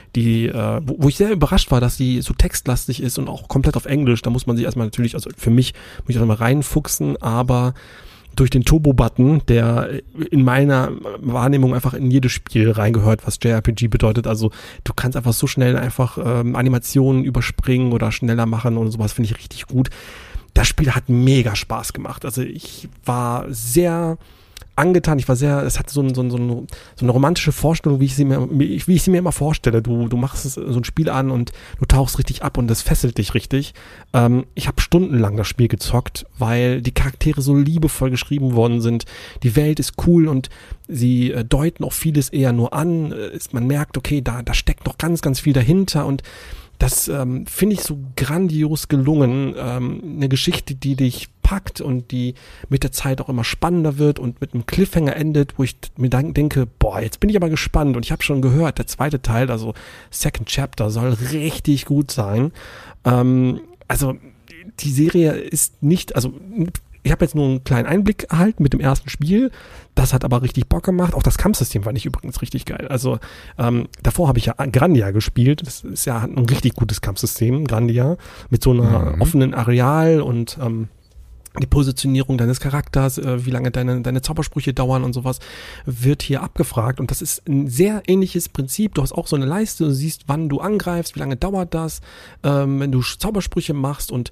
ich sehr überrascht war, dass die so textlastig ist und auch komplett auf Englisch. Da muss man sich erstmal natürlich, also für mich, muss ich erstmal reinfuchsen, aber durch den Turbo-Button, der in meiner Wahrnehmung einfach in jedes Spiel reingehört, was JRPG bedeutet. Also du kannst einfach so schnell einfach Animationen überspringen oder schneller machen und sowas, finde ich richtig gut. Das Spiel hat mega Spaß gemacht. Also ich war sehr angetan, es hatte so eine romantische Vorstellung, wie ich sie mir immer vorstelle. Du machst so ein Spiel an und du tauchst richtig ab und das fesselt dich richtig. Ich habe stundenlang das Spiel gezockt, weil die Charaktere so liebevoll geschrieben worden sind. Die Welt ist cool und sie deuten auch vieles eher nur an. Man merkt, okay, da steckt noch ganz, ganz viel dahinter und das finde ich so grandios gelungen. Eine Geschichte, die dich packt und die mit der Zeit auch immer spannender wird und mit einem Cliffhanger endet, wo ich mir dann denke, boah, jetzt bin ich aber gespannt und ich habe schon gehört, der zweite Teil, also Second Chapter, soll richtig gut sein. Also die Serie ist nicht, also ich habe jetzt nur einen kleinen Einblick erhalten mit dem ersten Spiel. Das hat aber richtig Bock gemacht. Auch das Kampfsystem fand ich übrigens richtig geil. Also davor habe ich ja Grandia gespielt. Das ist ja ein richtig gutes Kampfsystem, Grandia, mit so einer offenen Areal und die Positionierung deines Charakters, wie lange deine Zaubersprüche dauern und sowas, wird hier abgefragt. Und das ist ein sehr ähnliches Prinzip. Du hast auch so eine Leiste, du siehst, wann du angreifst, wie lange dauert das, wenn du Zaubersprüche machst und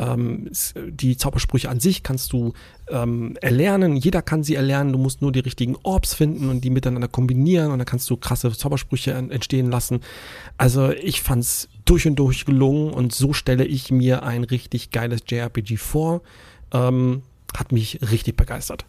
die Zaubersprüche an sich kannst du erlernen. Jeder kann sie erlernen. Du musst nur die richtigen Orbs finden und die miteinander kombinieren und dann kannst du krasse Zaubersprüche entstehen lassen. Also ich fand's durch und durch gelungen und so stelle ich mir ein richtig geiles JRPG vor. Hat mich richtig begeistert.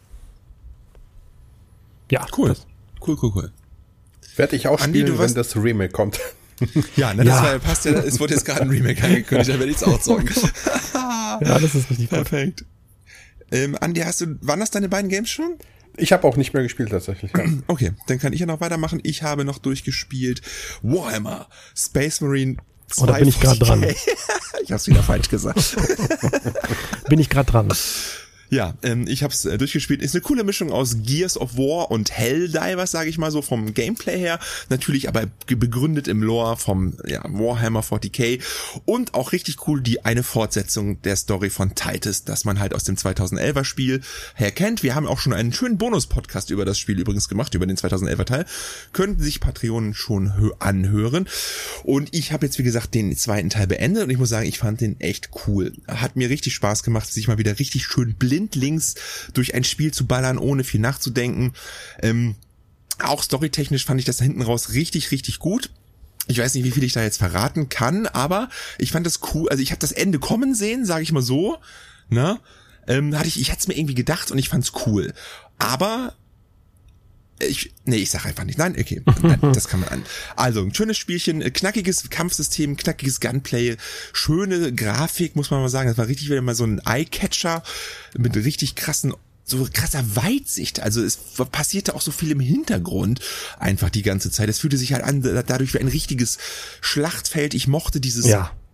Ja, cool. Cool. Werde ich auch spielen, wenn das Remake kommt. Ja, das passt ja, es wurde jetzt gerade ein Remake angekündigt, dann werde ich es auch zocken. Ja, das ist richtig gut. Perfekt. Andi, waren das deine beiden Games schon? Ich habe auch nicht mehr gespielt tatsächlich. Ja. Okay, dann kann ich ja noch weitermachen. Ich habe noch durchgespielt Warhammer Space Marine 2. Oh, da bin ich gerade dran. Ich hab's wieder falsch gesagt. Bin ich gerade dran. Ja, ich hab's durchgespielt. Ist eine coole Mischung aus Gears of War und Helldivers, sage ich mal so, vom Gameplay her. Natürlich aber begründet im Lore vom Warhammer 40k. Und auch richtig cool die eine Fortsetzung der Story von Titus, das man halt aus dem 2011er Spiel her kennt. Wir haben auch schon einen schönen Bonus-Podcast über das Spiel übrigens gemacht, über den 2011er Teil. Könnten sich Patreonen schon anhören. Und ich habe jetzt, wie gesagt, den zweiten Teil beendet und ich muss sagen, ich fand den echt cool. Hat mir richtig Spaß gemacht, sich mal wieder richtig schön blindlings durch ein Spiel zu ballern, ohne viel nachzudenken. Auch storytechnisch fand ich das da hinten raus richtig, richtig gut. Ich weiß nicht, wie viel ich da jetzt verraten kann, aber ich fand das cool. Also ich habe das Ende kommen sehen, sage ich mal so. Ne? Ich hatte es mir irgendwie gedacht und ich fand's cool. Aber ich sag einfach nicht. Nein, okay. Nein, das kann man an. Also, ein schönes Spielchen, knackiges Kampfsystem, knackiges Gunplay, schöne Grafik, muss man mal sagen. Das war richtig wieder mal so ein Eye-Catcher mit richtig krasser Weitsicht. Also es passierte auch so viel im Hintergrund einfach die ganze Zeit. Es fühlte sich halt an, dadurch wie ein richtiges Schlachtfeld. Ich mochte dieses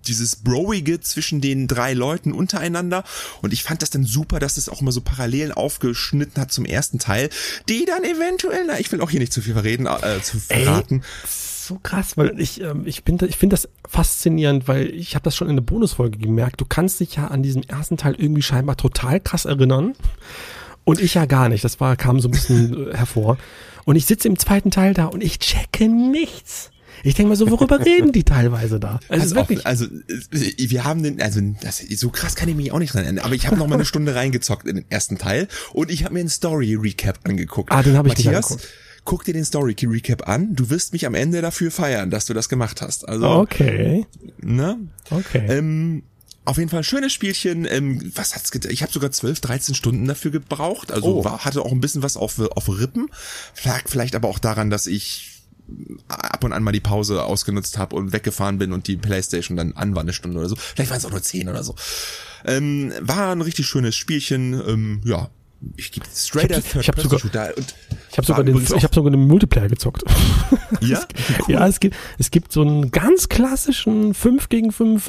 dieses Broige zwischen den 3 Leuten untereinander. Und ich fand das dann super, dass es auch immer so Parallelen aufgeschnitten hat zum ersten Teil, die dann eventuell, ich will auch hier nicht zu viel verraten. So krass, weil ich finde das faszinierend, weil ich habe das schon in der Bonusfolge gemerkt. Du kannst dich ja an diesem ersten Teil irgendwie scheinbar total krass erinnern und ich ja gar nicht. Das kam so ein bisschen hervor. Und ich sitze im zweiten Teil da und ich checke nichts. Ich denke mal so, worüber reden die teilweise da? Wir haben so krass kann ich mich auch nicht dran erinnern, aber ich habe noch mal eine Stunde reingezockt in den ersten Teil und ich habe mir einen Story-Recap angeguckt. Den habe ich nicht angeguckt. Guck dir den Story-Recap an, du wirst mich am Ende dafür feiern, dass du das gemacht hast. Also, okay. Ne? Okay. Auf jeden Fall ein schönes Spielchen. Ich habe sogar 12, 13 Stunden dafür gebraucht. Also hatte auch ein bisschen was auf Rippen. Vielleicht aber auch daran, dass ich ab und an mal die Pause ausgenutzt habe und weggefahren bin und die Playstation dann an war eine Stunde oder so. Vielleicht waren es auch nur 10 oder so. War ein richtig schönes Spielchen. Ich gebe straight Ich habe sogar den Multiplayer gezockt. Ja? Cool. Ja, es gibt so einen ganz klassischen 5 gegen 5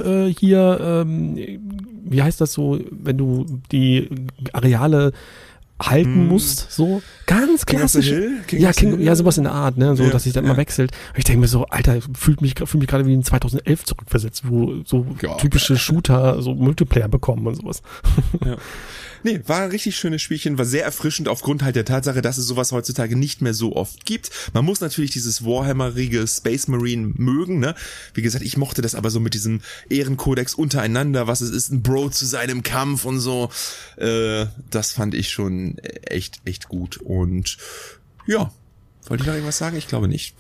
wie heißt das so, wenn du die Areale halten musst, so ganz klassisch. Sowas in der Art, ne, so dass sich das immer wechselt. Und ich denke mir so, Alter, fühl mich gerade wie in 2011 zurückversetzt, wo so typische Shooter so Multiplayer bekommen und sowas. Ja. Nee, war ein richtig schönes Spielchen, war sehr erfrischend aufgrund halt der Tatsache, dass es sowas heutzutage nicht mehr so oft gibt. Man muss natürlich dieses Warhammerige Space Marine mögen, ne? Wie gesagt, ich mochte das aber so mit diesem Ehrenkodex untereinander, was es ist, ein Bro zu sein im Kampf und so. Das fand ich schon echt gut. Und ja, wollte ich noch irgendwas sagen? Ich glaube nicht.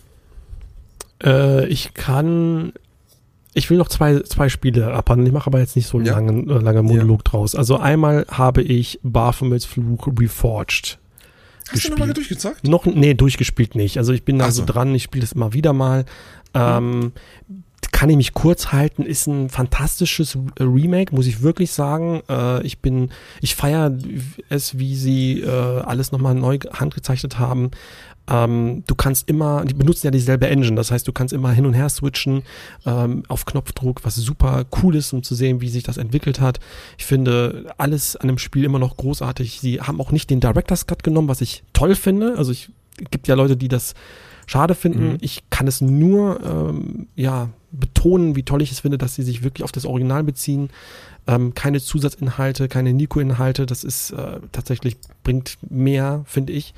Ich will noch zwei Spiele abhandeln. Ich mache aber jetzt nicht so lange Monolog draus. Also einmal habe ich Baphomets Fluch Reforged Hast du nochmal durchgezockt? Durchgespielt nicht. Also ich bin da so dran, ich spiele das immer wieder mal. Kann ich mich kurz halten, ist ein fantastisches Remake, muss ich wirklich sagen. Ich feiere es, wie sie alles nochmal neu handgezeichnet haben. Du kannst immer, die benutzen ja dieselbe Engine, das heißt, du kannst immer hin und her switchen auf Knopfdruck, was super cool ist, um zu sehen, wie sich das entwickelt hat. Ich finde alles an dem Spiel immer noch großartig. Sie haben auch nicht den Director's Cut genommen, was ich toll finde. Also es gibt ja Leute, die das schade finden. Ich kann es nur betonen, wie toll ich es finde, dass sie sich wirklich auf das Original beziehen. Keine Zusatzinhalte, keine Nico-Inhalte. Das ist tatsächlich, bringt mehr, finde ich.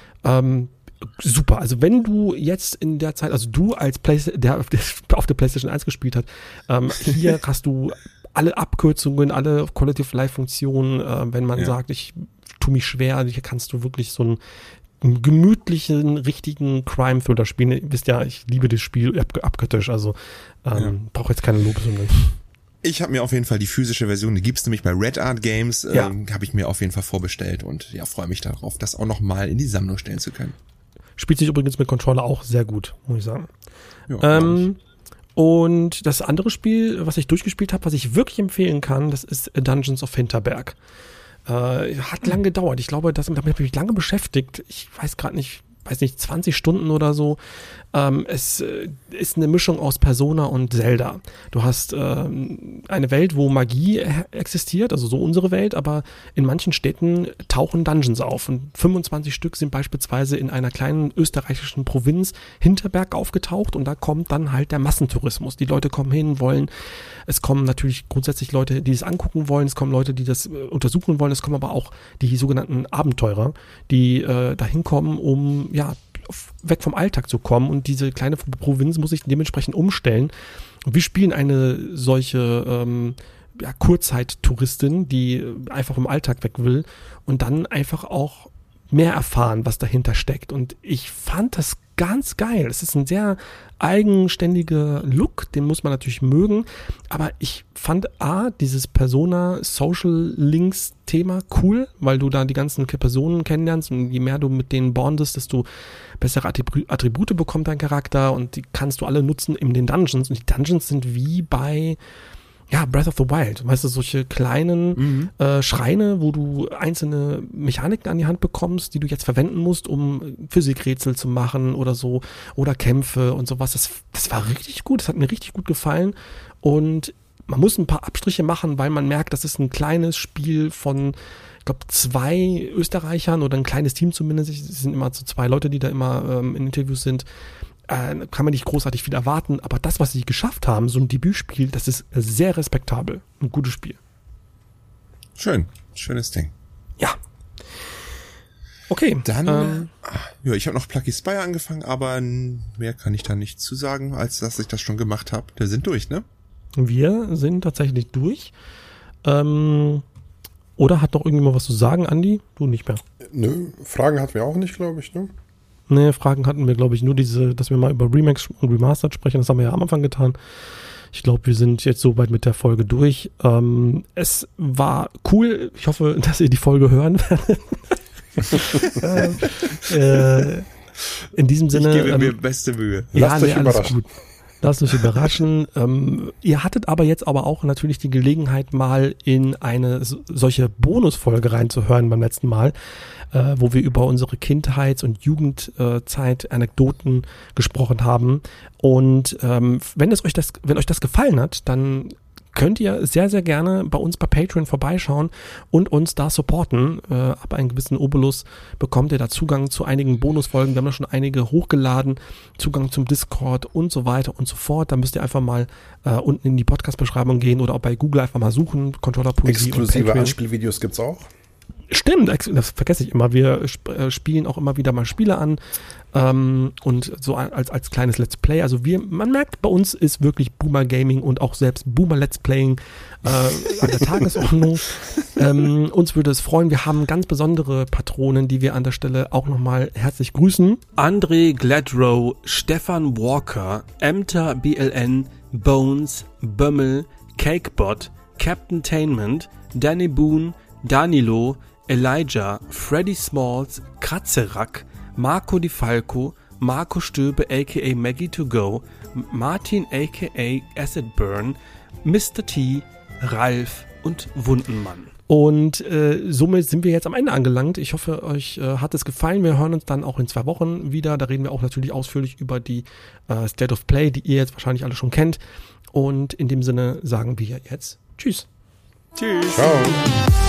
Super, also wenn du jetzt in der Zeit, also du als der auf der PlayStation 1 gespielt hat, hier hast du alle Abkürzungen, alle Quality of Life Funktionen, wenn man sagt, ich tue mich schwer, hier kannst du wirklich so einen gemütlichen, richtigen Crime-Thriller spielen. Ihr wisst ja, ich liebe das Spiel abgöttisch, also brauche jetzt keine Lobeshymnen. Ich habe mir auf jeden Fall die physische Version, die gibt's nämlich bei Red Art Games, habe ich mir auf jeden Fall vorbestellt und freue mich darauf, das auch nochmal in die Sammlung stellen zu können. Spielt sich übrigens mit Controller auch sehr gut, muss ich sagen. Ja, und das andere Spiel, was ich durchgespielt habe, was ich wirklich empfehlen kann, das ist Dungeons of Hinterberg. Hat lang gedauert. Ich glaube, damit habe ich mich lange beschäftigt. Ich weiß gerade nicht, 20 Stunden oder so. Es ist eine Mischung aus Persona und Zelda. Du hast eine Welt, wo Magie existiert, also so unsere Welt, aber in manchen Städten tauchen Dungeons auf. Und 25 Stück sind beispielsweise in einer kleinen österreichischen Provinz Hinterberg aufgetaucht und da kommt dann halt der Massentourismus. Die Leute kommen hin, es kommen natürlich grundsätzlich Leute, die das angucken wollen, es kommen Leute, die das untersuchen wollen, es kommen aber auch die sogenannten Abenteurer, die dahin kommen, um weg vom Alltag zu kommen, und diese kleine Provinz muss sich dementsprechend umstellen. Und wir spielen eine solche Kurzzeit-Touristin, die einfach vom Alltag weg will und dann einfach auch mehr erfahren, was dahinter steckt. Und ich fand das ganz geil. Es ist ein sehr eigenständiger Look, den muss man natürlich mögen, aber ich fand dieses Persona-Social-Links-Thema cool, weil du da die ganzen Personen kennenlernst und je mehr du mit denen bondest, desto bessere Attribute bekommt dein Charakter und die kannst du alle nutzen in den Dungeons, und die Dungeons sind wie bei Breath of the Wild, weißt du, solche kleinen Schreine, wo du einzelne Mechaniken an die Hand bekommst, die du jetzt verwenden musst, um Physikrätsel zu machen oder so, oder Kämpfe und sowas. Das war richtig gut, das hat mir richtig gut gefallen, und man muss ein paar Abstriche machen, weil man merkt, das ist ein kleines Spiel von, ich glaube, 2 Österreichern oder ein kleines Team zumindest. Es sind immer so 2 Leute, die da immer in Interviews sind. Kann man nicht großartig viel erwarten, aber das, was sie geschafft haben, so ein Debütspiel, das ist sehr respektabel. Ein gutes Spiel. Schönes Ding. Ja. Okay. Dann, ja, ich habe noch Plucky Spire angefangen, aber mehr kann ich da nicht zu sagen, als dass ich das schon gemacht habe. Wir sind durch, ne? Wir sind tatsächlich durch. Oder hat noch irgendjemand was zu sagen, Andi? Du nicht mehr. Nö, Fragen hatten wir auch nicht, glaube ich, ne? Ne, Fragen hatten wir, glaube ich, nur diese, dass wir mal über Remakes und Remastered sprechen. Das haben wir ja am Anfang getan. Ich glaube, wir sind jetzt soweit mit der Folge durch. Es war cool. Ich hoffe, dass ihr die Folge hören werdet. In diesem Sinne. Ich gebe mir beste Mühe. Lasst euch überraschen. Lasst euch überraschen. Ihr hattet aber jetzt auch natürlich die Gelegenheit, mal in eine solche Bonusfolge reinzuhören beim letzten Mal, wo wir über unsere Kindheits- und Jugendzeit-Anekdoten gesprochen haben. Und wenn euch das gefallen hat, dann könnt ihr sehr, sehr gerne bei uns bei Patreon vorbeischauen und uns da supporten. Ab einem gewissen Obolus bekommt ihr da Zugang zu einigen Bonusfolgen. Wir haben da schon einige hochgeladen, Zugang zum Discord und so weiter und so fort. Da müsst ihr einfach mal unten in die Podcast-Beschreibung gehen oder auch bei Google einfach mal suchen. Controller-Poesie und exklusive Patreon. Anspielvideos gibt's auch. Stimmt, das vergesse ich immer. Wir spielen auch immer wieder mal Spiele an und so als kleines Let's Play. Also man merkt, bei uns ist wirklich Boomer Gaming und auch selbst Boomer Let's Playing an der Tagesordnung. Uns würde es freuen. Wir haben ganz besondere Patronen, die wir an der Stelle auch nochmal herzlich grüßen. André Gladrow, Stefan Walker, Emter BLN, Bones, Bömmel, Cakebot, Captain Tainment, Danny Boone, Danilo, Elijah, Freddy Smalls, Kratzerack, Marco Di Falco, Marco Stöbe aka Maggie to Go, Martin aka Acid Burn, Mr. T, Ralf und Wundenmann. Und somit sind wir jetzt am Ende angelangt. Ich hoffe, euch hat es gefallen. Wir hören uns dann auch in 2 Wochen wieder. Da reden wir auch natürlich ausführlich über die State of Play, die ihr jetzt wahrscheinlich alle schon kennt. Und in dem Sinne sagen wir jetzt Tschüss. Tschüss. Ciao.